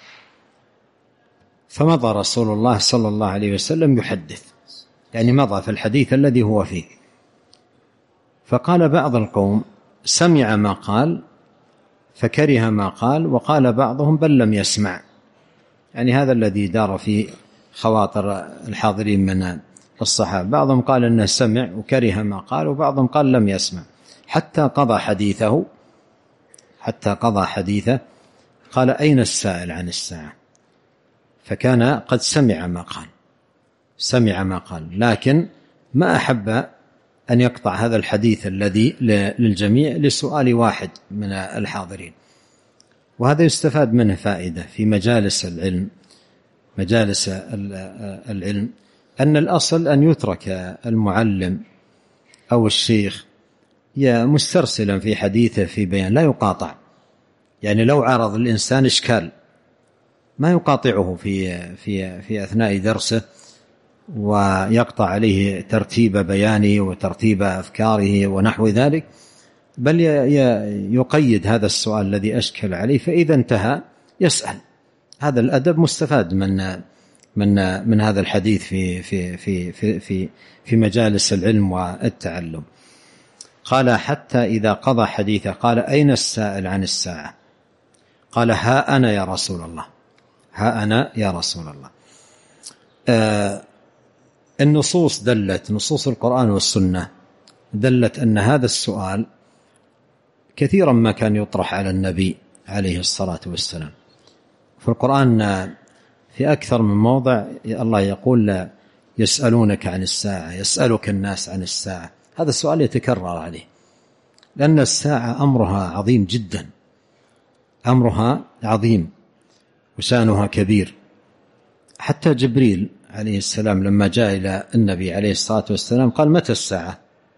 فمضى رسول الله صلى الله عليه وسلم يحدث، يعني مضى في الحديث الذي هو فيه. فقال بعض القوم: سمع ما قال فكره ما قال، وقال بعضهم: بل لم يسمع. يعني هذا الذي دار في خواطر الحاضرين من الصحابة، بعضهم قال أنه سمع وكره ما قال، وبعضهم قال لم يسمع، حتى قضى حديثه قال: أين السائل عن الساعة؟ فكان قد سمع ما قال، لكن ما أحب أن يقطع هذا الحديث الذي للجميع لسؤال واحد من الحاضرين. وهذا يستفاد منه فائدة في مجالس العلم، أن الأصل أن يترك المعلم أو الشيخ مسترسلا في حديثه في بيان، لا يقاطع. يعني لو عرض الإنسان إشكال ما يقاطعه في أثناء درسه ويقطع عليه ترتيب بيانه وترتيب أفكاره ونحو ذلك، بل يقيد هذا السؤال الذي أشكل عليه، فإذا انتهى يسأل. هذا الأدب مستفاد من هذا الحديث في مجالس العلم والتعلم. قال: حتى إذا قضى حديثه قال: أين السائل عن الساعة؟ قال: ها أنا يا رسول الله. النصوص نصوص القرآن والسنة دلت أن هذا السؤال كثيرا ما كان يطرح على النبي عليه الصلاة والسلام. في القرآن في أكثر من موضع الله يقول: يسألونك عن الساعة، يسألك الناس عن الساعة. هذا السؤال يتكرر عليه، لأن الساعة أمرها عظيم جدا، أمرها عظيم وشأنها كبير. حتى جبريل عليه السلام لما جاء إلى النبي عليه الصلاة والسلام قال: متى الساعة؟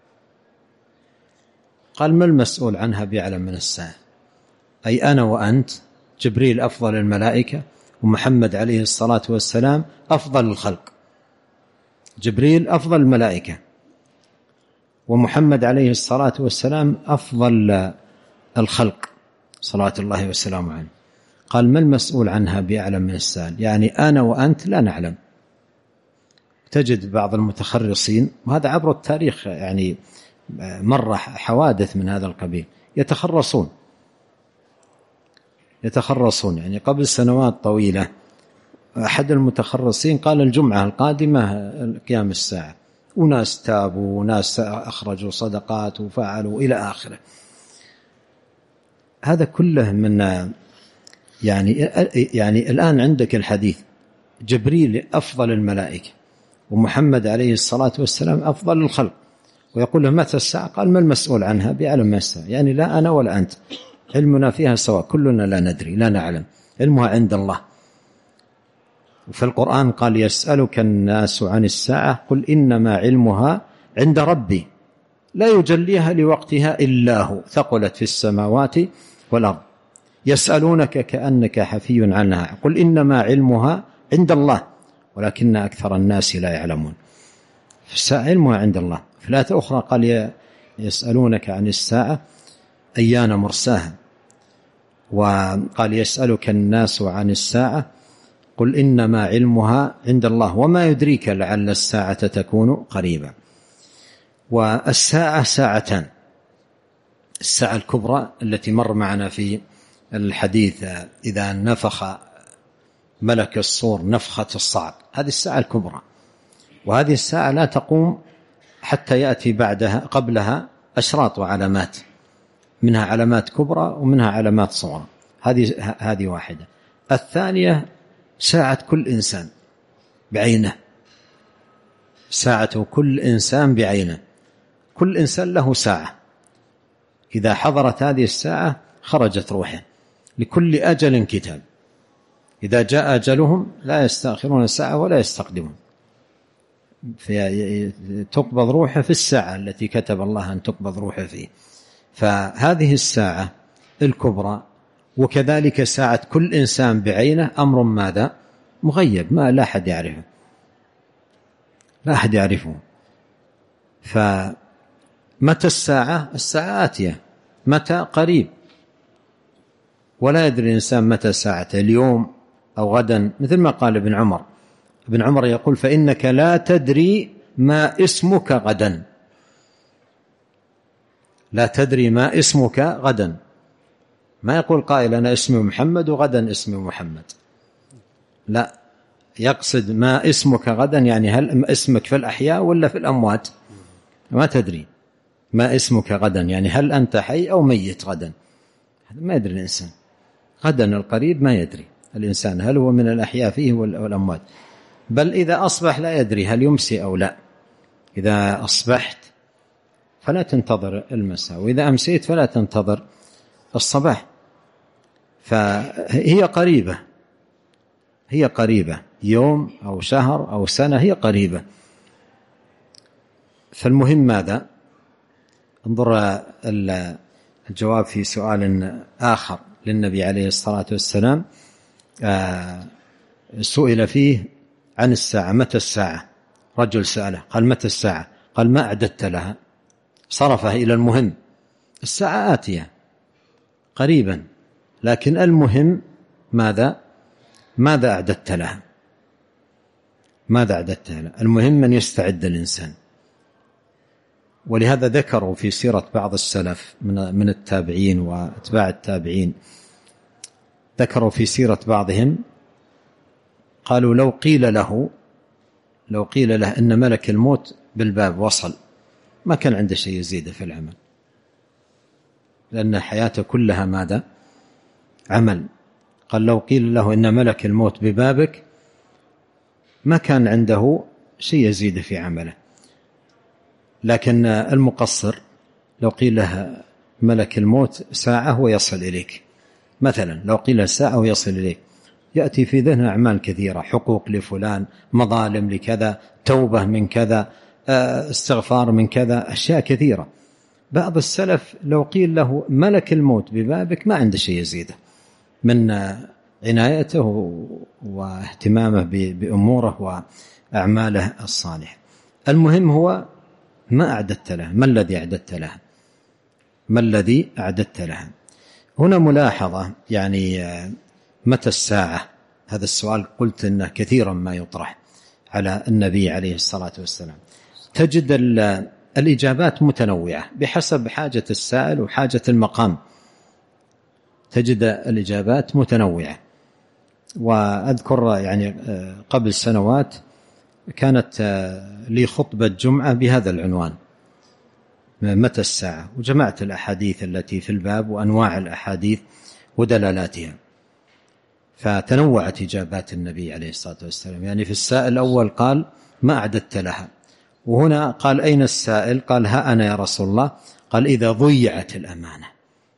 قال: ما المسؤول عنها بأعلم من الساعة؟ أي أنا وأنت، جبريل أفضل الملائكة، ومحمد عليه الصلاة والسلام أفضل الخلق. جبريل أفضل الملائكة، ومحمد عليه الصلاة والسلام أفضل الخلق صلوات الله والسلام عليه. قال: ما المسؤول عنها بأعلم من السائل؟ يعني أنا وأنت لا نعلم. تجد بعض المتخرصين، وهذا عبر التاريخ يعني مرة حوادث من هذا القبيل، يتخرصون. يعني قبل سنوات طويلة أحد المتخرصين قال: الجمعة القادمة قيام الساعة، وناس تابوا وناس أخرجوا صدقات وفعلوا إلى آخره. هذا كله من يعني الآن عندك الحديث: جبريل أفضل الملائكة، ومحمد عليه الصلاة والسلام أفضل الخلق، ويقول له: متى الساعة؟ قال: ما المسؤول عنها بأعلم من الساعة؟ يعني لا أنا ولا أنت، علمنا فيها سواء، كلنا لا ندري لا نعلم، علمها عند الله. وفي القرآن قال: يسألك الناس عن الساعة قل إنما علمها عند ربي لا يجليها لوقتها إلا هو ثقلت في السماوات والأرض. يسألونك كأنك حفي عنها قل إنما علمها عند الله ولكن أكثر الناس لا يعلمون. فالساعة علمها عند الله. في الآية أخرى قال يسألونك عن الساعة أيان مرساها، وقال يسألك الناس عن الساعة قل إنما علمها عند الله وما يدريك لعل الساعة تكون قريبا. والساعة ساعتان: الساعة الكبرى التي مر معنا في الحديث إذا نفخ ملك الصور نفخة الصعق، هذه الساعة الكبرى، وهذه الساعة لا تقوم حتى يأتي قبلها أشراط وعلامات، منها علامات كبرى ومنها علامات صغرى. هذه واحدة. الثانية ساعة كل إنسان بعينه، ساعة كل إنسان بعينه، كل إنسان له ساعة، إذا حضرت هذه الساعة خرجت روحه، لكل أجل كتاب، إذا جاء أجلهم لا يستأخرون ساعة ولا يستقدمون، تقبض روحه في الساعة التي كتب الله أن تقبض روحه فيه. فهذه الساعة الكبرى، وكذلك ساعة كل إنسان بعينه أمر ماذا؟ مغيب، ما لا أحد يعرفه، لا أحد يعرفه. فمتى الساعة؟ الساعة آتية، متى؟ قريب، ولا يدري الإنسان متى ساعة، اليوم أو غدا، مثل ما قال ابن عمر. ابن عمر يقول فإنك لا تدري ما اسمك غدا، لا تدري ما اسمك غدا. ما يقول قائل أنا اسمي محمد وغدا اسمي محمد، لا، يقصد ما اسمك غدا، يعني هل اسمك في الأحياء ولا في الأموات؟ ما تدري ما اسمك غدا، يعني هل أنت حي أو ميت غدا، هذا ما يدري الإنسان. غدا القريب ما يدري الإنسان هل هو من الأحياء فيه والأموات، بل إذا أصبح لا يدري هل يمسي أو لا. إذا أصبحت فلا تنتظر المساء، وإذا أمسيت فلا تنتظر الصباح. فهي قريبة، هي قريبة، يوم أو شهر أو سنة، هي قريبة. فالمهم ماذا؟ انظر الجواب في سؤال آخر للنبي عليه الصلاة والسلام، سئل فيه عن الساعة، متى الساعة؟ رجل سأله قال متى الساعة؟ قال ما أعددت لها، صرفه إلى المهم. الساعة آتية قريبا، لكن المهم ماذا أعددت لها؟ ماذا أعددت لها؟ المهم أن يستعد الإنسان. ولهذا ذكروا في سيرة بعض السلف من التابعين واتباع التابعين، ذكروا في سيرة بعضهم قالوا لو قيل له إن ملك الموت بالباب وصل، ما كان عنده شيء يزيده في العمل، لأن حياته كلها ماذا؟ عمل. قال لو قيل له إن ملك الموت ببابك ما كان عنده شيء يزيده في عمله. لكن المقصر لو قيل له ملك الموت ساعة ويصل إليك، مثلا لو قيل له ساعة ويصل إليك، يأتي في ذهنه أعمال كثيرة، حقوق لفلان، مظالم لكذا، توبة من كذا، استغفار من كذا، أشياء كثيرة. بعض السلف لو قيل له ملك الموت ببابك ما عنده شيء يزيده من عنايته واهتمامه بأموره وأعماله الصالحة. المهم هو ما أعددت له، ما الذي أعددت له، ما الذي أعددت له. هنا ملاحظة، يعني متى الساعة؟ هذا السؤال قلت إنه كثيرا ما يطرح على النبي عليه الصلاة والسلام. تجد الإجابات متنوعة بحسب حاجة السائل وحاجة المقام، تجد الإجابات متنوعة. وأذكر يعني قبل سنوات كانت لي خطبة جمعة بهذا العنوان، متى الساعة، وجمعت الأحاديث التي في الباب وأنواع الأحاديث ودلالاتها، فتنوعت إجابات النبي عليه الصلاة والسلام. يعني في السائل الأول قال ما أعددت لها، وهنا قال أين السائل؟ قال ها أنا يا رسول الله. قال إذا ضيعت الأمانة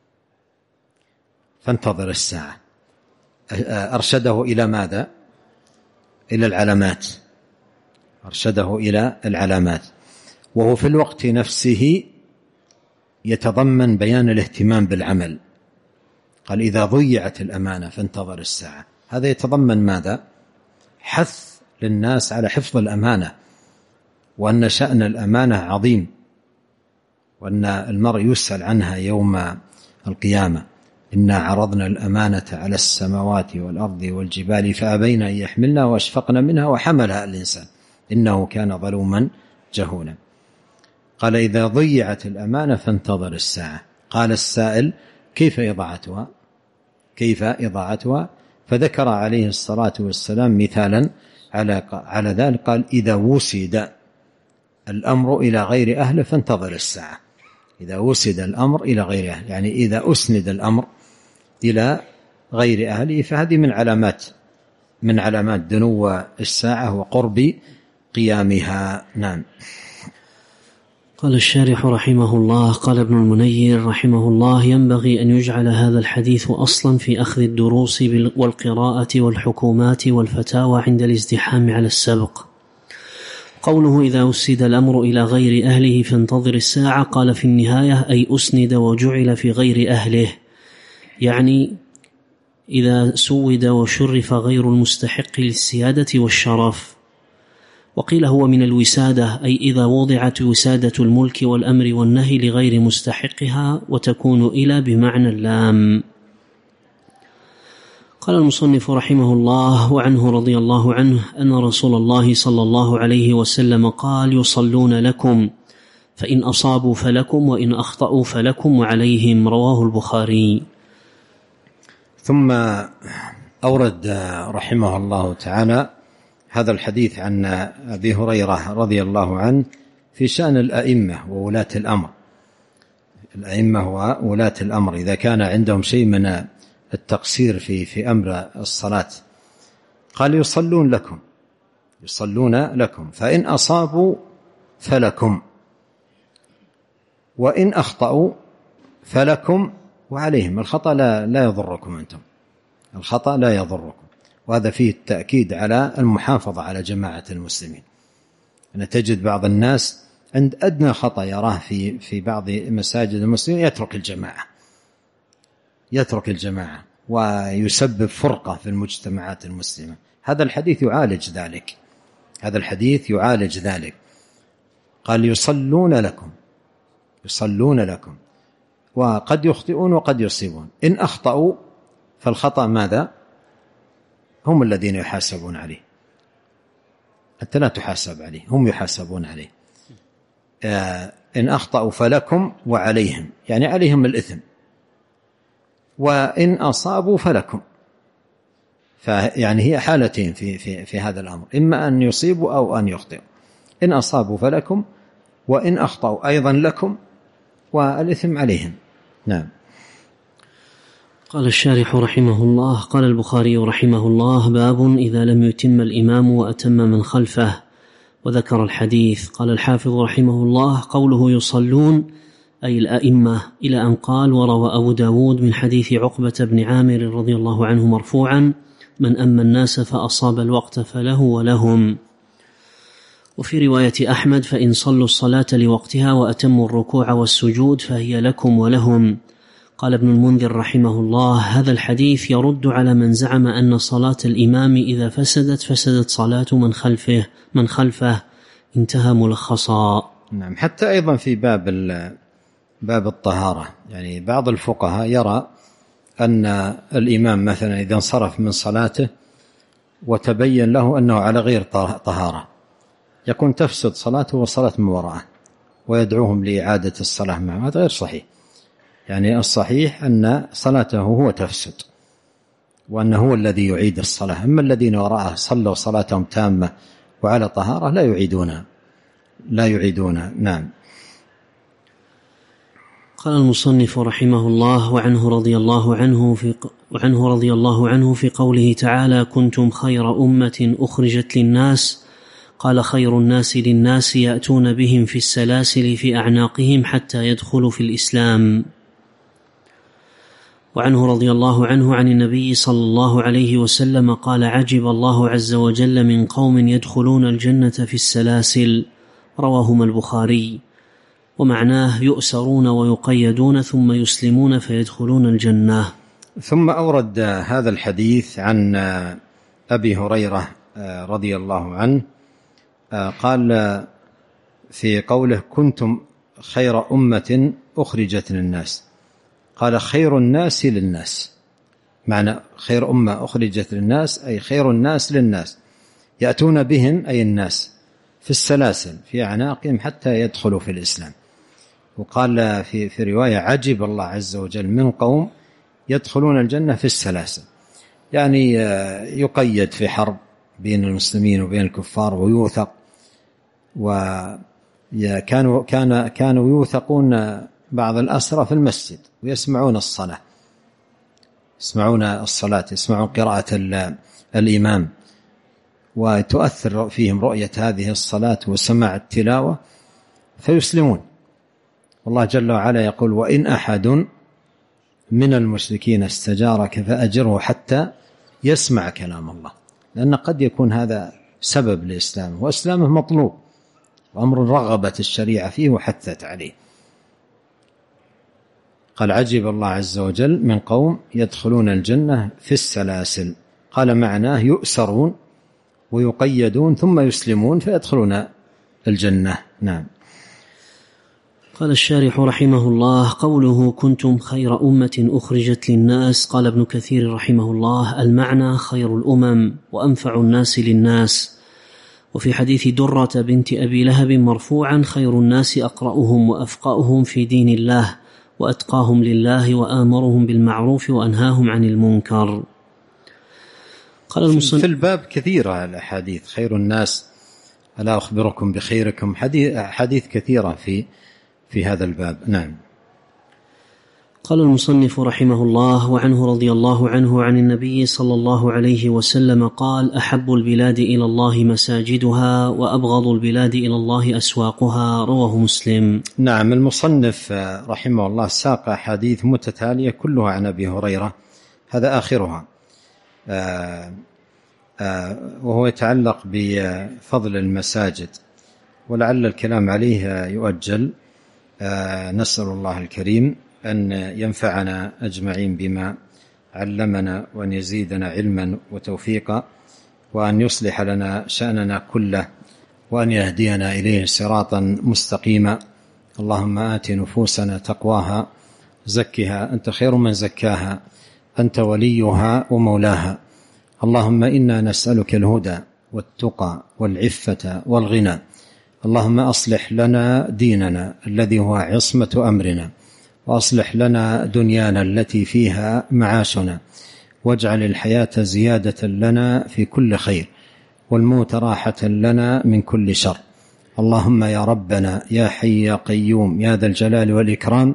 فانتظر الساعة. أرشده إلى ماذا؟ إلى العلامات، أرشده إلى العلامات، وهو في الوقت نفسه يتضمن بيان الاهتمام بالعمل. قال إذا ضيعت الأمانة فانتظر الساعة، هذا يتضمن ماذا؟ حث للناس على حفظ الأمانة، وأن شأن الأمانة عظيم، وأن المرء يسأل عنها يوم القيامة. إنا عرضنا الأمانة على السماوات والأرض والجبال فأبين أن يحملنها واشفقن منها وحملها الإنسان إنه كان ظلوما جهولا. قال إذا ضيعت الأمانة فانتظر الساعة. قال السائل كيف إضاعتها؟ فذكر عليه الصلاة والسلام مثالا على ذلك. قال إذا وسد الأمر إلى غير أهله فانتظر الساعة. إذا وسد الأمر إلى غير أهله، يعني إذا أسند الأمر إلى غير أهله، فهذه من علامات دنو الساعة وقرب قيامها. نعم. قال الشارح رحمه الله: قال ابن المنير رحمه الله: ينبغي أن يجعل هذا الحديث أصلا في أخذ الدروس والقراءة والحكومات والفتاوى عند الازدحام على السبق. قوله إذا أسد الأمر إلى غير أهله فانتظر الساعة، قال في النهاية أي أسند وجعل في غير أهله، يعني إذا سود وشرف غير المستحق للسيادة والشرف. وقيل هو من الوسادة، أي إذا وضعت وسادة الملك والأمر والنهي لغير مستحقها، وتكون إلى بمعنى اللام. قال المصنف رحمه الله: وعنه رضي الله عنه أن رسول الله صلى الله عليه وسلم قال: يصلون لكم فإن أصابوا فلكم وإن أخطأوا فلكم وعليهم. رواه البخاري. ثم أورد رحمه الله تعالى هذا الحديث عن أبي هريرة رضي الله عنه في شأن الأئمة وولاة الأمر. الأئمة وولاة الأمر إذا كان عندهم شيء من التقصير في أمر الصلاة، قال يصلون لكم فإن أصابوا فلكم وإن أخطأوا فلكم وعليهم. الخطأ لا يضركم أنتم، الخطأ لا يضركم. وهذا فيه التأكيد على المحافظة على جماعة المسلمين. أن تجد بعض الناس عند أدنى خطأ يراه في بعض مساجد المسلمين يترك الجماعة ويسبب فرقة في المجتمعات المسلمة. هذا الحديث يعالج ذلك. قال يصلون لكم وقد يخطئون وقد يصيبون. إن أخطأوا فالخطأ ماذا؟ هم الذين يحاسبون عليه، أنت لا تحاسب عليه، هم يحاسبون عليه. إن أخطأوا فلكم وعليهم، يعني عليهم الإثم. وإن أصابوا فلكم، يعني هي حالتين في هذا الأمر، إما أن يصيبوا أو أن يخطئوا. إن أصابوا فلكم، وإن أخطأوا أيضا لكم، والإثم عليهم. نعم. قال الشارح رحمه الله: قال البخاري رحمه الله: باب إذا لم يتم الإمام وأتم من خلفه. وذكر الحديث. قال الحافظ رحمه الله: قوله يصلون أي الأئمة، إلى أن قال: وروى أبو داود من حديث عقبة بن عامر رضي الله عنه مرفوعا: من أما الناس فأصاب الوقت فله ولهم. وفي رواية أحمد: فإن صلوا الصلاة لوقتها وأتموا الركوع والسجود فهي لكم ولهم. قال ابن المنذر رحمه الله: هذا الحديث يرد على من زعم أن صلاة الإمام إذا فسدت صلاة من خلفه. انتهى ملخصا. نعم. حتى أيضا في باب الطهارة، يعني بعض الفقهاء يرى أن الإمام مثلا إذا انصرف من صلاته وتبين له أنه على غير طهارة، يكون تفسد صلاته وصلاة من وراءه، ويدعوهم لإعادة الصلاة معه. هذا غير صحيح. يعني الصحيح أن صلاته هو تفسد، وأنه هو الذي يعيد الصلاة. أما الذين وراءه صلوا صلاتهم تامة وعلى طهارة لا يعيدون. نعم. قال المصنف رحمه الله: وعنه رضي الله عنه في قوله تعالى: كنتم خير أمة أخرجت للناس. قال: خير الناس للناس يأتون بهم في السلاسل في أعناقهم حتى يدخلوا في الإسلام. وعنه رضي الله عنه عن النبي صلى الله عليه وسلم قال: عجب الله عز وجل من قوم يدخلون الجنة في السلاسل. رواهما البخاري. ومعناه يؤسرون ويقيدون ثم يسلمون فيدخلون الجنة. ثم أورد هذا الحديث عن أبي هريرة رضي الله عنه قال في قوله كنتم خير أمة أخرجت للناس، قال خير الناس للناس، معنى خير أمة أخرجت للناس أي خير الناس للناس، يأتون بهم أي الناس في السلاسل في أعناقهم حتى يدخلوا في الإسلام. وقال في رواية عجب الله عز وجل من قوم يدخلون الجنة في السلاسل، يعني يقيد في حرب بين المسلمين وبين الكفار ويوثق، وكانوا يوثقون بعض الأسرى في المسجد ويسمعون الصلاة، يسمعون قراءة الإمام، وتؤثر فيهم رؤية هذه الصلاة وسماع التلاوة فيسلمون. والله جل وعلا يقول وإن أحد من المشركين استجارك فأجره حتى يسمع كلام الله، لأن قد يكون هذا سبب لإسلامه، وإسلامه مطلوب وأمر رغبت الشريعة فيه وحثت عليه. قال عجب الله عز وجل من قوم يدخلون الجنة في السلاسل، قال معناه يؤسرون ويقيدون ثم يسلمون فيدخلون الجنة. نعم. قال الشارح رحمه الله قوله كنتم خير أمة أخرجت للناس، قال ابن كثير رحمه الله المعنى خير الأمم وأنفع الناس للناس. وفي حديث درة بنت أبي لهب مرفوعا خير الناس أقرأهم وأفقأهم في دين الله وأتقاهم لله وآمرهم بالمعروف وأنهاهم عن المنكر. قال في الباب كثيرة الأحاديث خير الناس، ألا أخبركم بخيركم، حديث كثيرة في هذا الباب. نعم. قال المصنف رحمه الله وعنه رضي الله عنه عن النبي صلى الله عليه وسلم قال أحب البلاد إلى الله مساجدها وأبغض البلاد إلى الله أسواقها، رواه مسلم. نعم. المصنف رحمه الله ساق حديث متتالية كلها عن أبي هريرة، هذا آخرها، وهو يتعلق بفضل المساجد، ولعل الكلام عليه يؤجل. نسأل الله الكريم أن ينفعنا أجمعين بما علمنا، وأن يزيدنا علما وتوفيقا، وأن يصلح لنا شأننا كله، وأن يهدينا إليه صراطا مستقيما. اللهم آت نفوسنا تقواها زكها أنت خير من زكاها أنت وليها ومولاها. اللهم إنا نسألك الهدى والتقى والعفة والغنى. اللهم أصلح لنا ديننا الذي هو عصمة أمرنا، وأصلح لنا دنيانا التي فيها معاشنا، واجعل الحياة زيادة لنا في كل خير، والموت راحة لنا من كل شر. اللهم يا ربنا يا حي يا قيوم يا ذا الجلال والإكرام،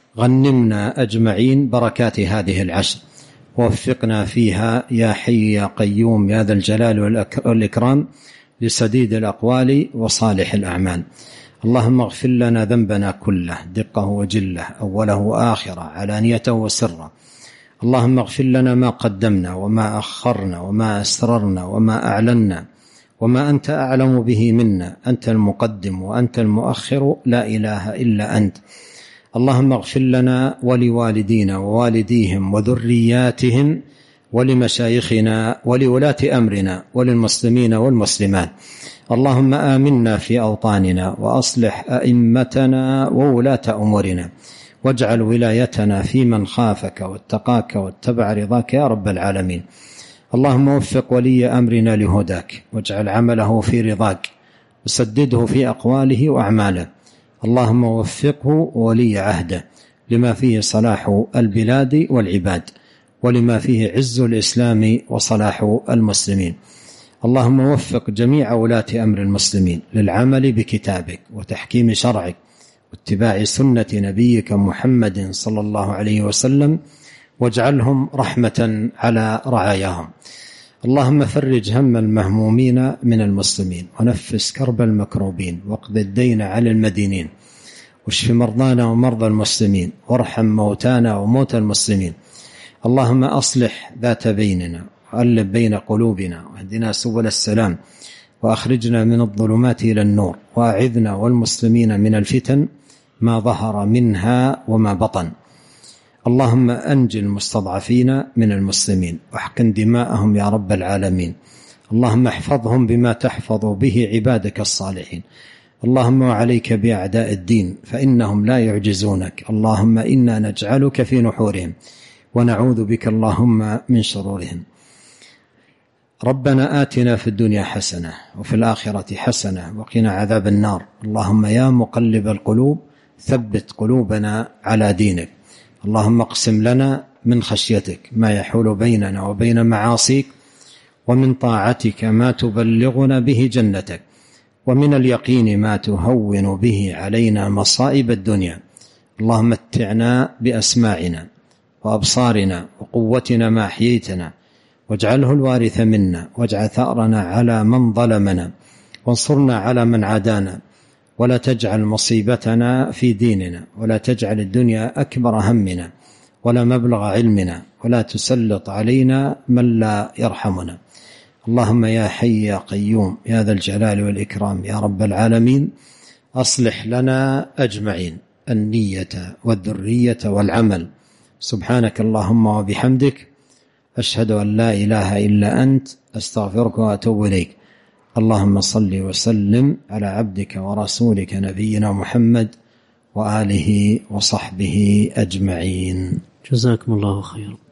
غنمنا أجمعين بركات هذه العشر، ووفقنا فيها يا حي يا قيوم يا ذا الجلال والإكرام لسديد الأقوال وصالح الأعمال. اللهم اغفر لنا ذنبنا كله دقه وجله، أوله وآخره، علانيته وسره. اللهم اغفر لنا ما قدمنا وما أخرنا وما أسررنا وما أعلنا وما أنت أعلم به منا، أنت المقدم وأنت المؤخر، لا إله إلا أنت. اللهم اغفر لنا ولوالدينا ووالديهم وذرياتهم ولمشايخنا ولولاة أمرنا وللمسلمين والمسلمات. اللهم آمنا في أوطاننا، وأصلح أئمتنا وولاة أمورنا، واجعل ولايتنا في من خافك واتقاك واتبع رضاك يا رب العالمين. اللهم وفق ولي أمرنا لهداك، واجعل عمله في رضاك، وسدده في أقواله وأعماله. اللهم وفقه ولي عهده لما فيه صلاح البلاد والعباد، ولما فيه عز الإسلام وصلاح المسلمين. اللهم وفق جميع ولاة أمر المسلمين للعمل بكتابك وتحكيم شرعك واتباع سنة نبيك محمد صلى الله عليه وسلم، واجعلهم رحمة على رعاياهم. اللهم فرج هم المهمومين من المسلمين، ونفس كرب المكروبين، واقض الدين على المدينين، واشف مرضانا ومرضى المسلمين، وارحم موتانا وموتى المسلمين. اللهم أصلح ذات بيننا، وألف بين قلوبنا، واهدنا سبل السلام، وأخرجنا من الظلمات إلى النور، وأعذنا والمسلمين من الفتن ما ظهر منها وما بطن. اللهم أنجي المستضعفين من المسلمين، واحقن دماءهم يا رب العالمين. اللهم احفظهم بما تحفظ به عبادك الصالحين. اللهم وعليك بأعداء الدين فإنهم لا يعجزونك. اللهم إنا نجعلك في نحورهم ونعوذ بك اللهم من شرورهم. ربنا آتنا في الدنيا حسنة وفي الآخرة حسنة وقنا عذاب النار. اللهم يا مقلب القلوب ثبت قلوبنا على دينك. اللهم اقسم لنا من خشيتك ما يحول بيننا وبين معاصيك، ومن طاعتك ما تبلغنا به جنتك، ومن اليقين ما تهون به علينا مصائب الدنيا. اللهم متعنا بأسماعنا وأبصارنا وقوتنا ما أحييتنا، واجعله الوارث منا، واجعل ثأرنا على من ظلمنا، وانصرنا على من عادانا، ولا تجعل مصيبتنا في ديننا، ولا تجعل الدنيا أكبر همنا ولا مبلغ علمنا، ولا تسلط علينا من لا يرحمنا. اللهم يا حي يا قيوم يا ذا الجلال والإكرام يا رب العالمين، أصلح لنا أجمعين النية والذرية والعمل. سبحانك اللهم وبحمدك، أشهد أن لا إله إلا أنت، أستغفرك وأتوب إليك. اللهم صل وسلم على عبدك ورسولك نبينا محمد وآله وصحبه أجمعين. جزاكم الله خيرا.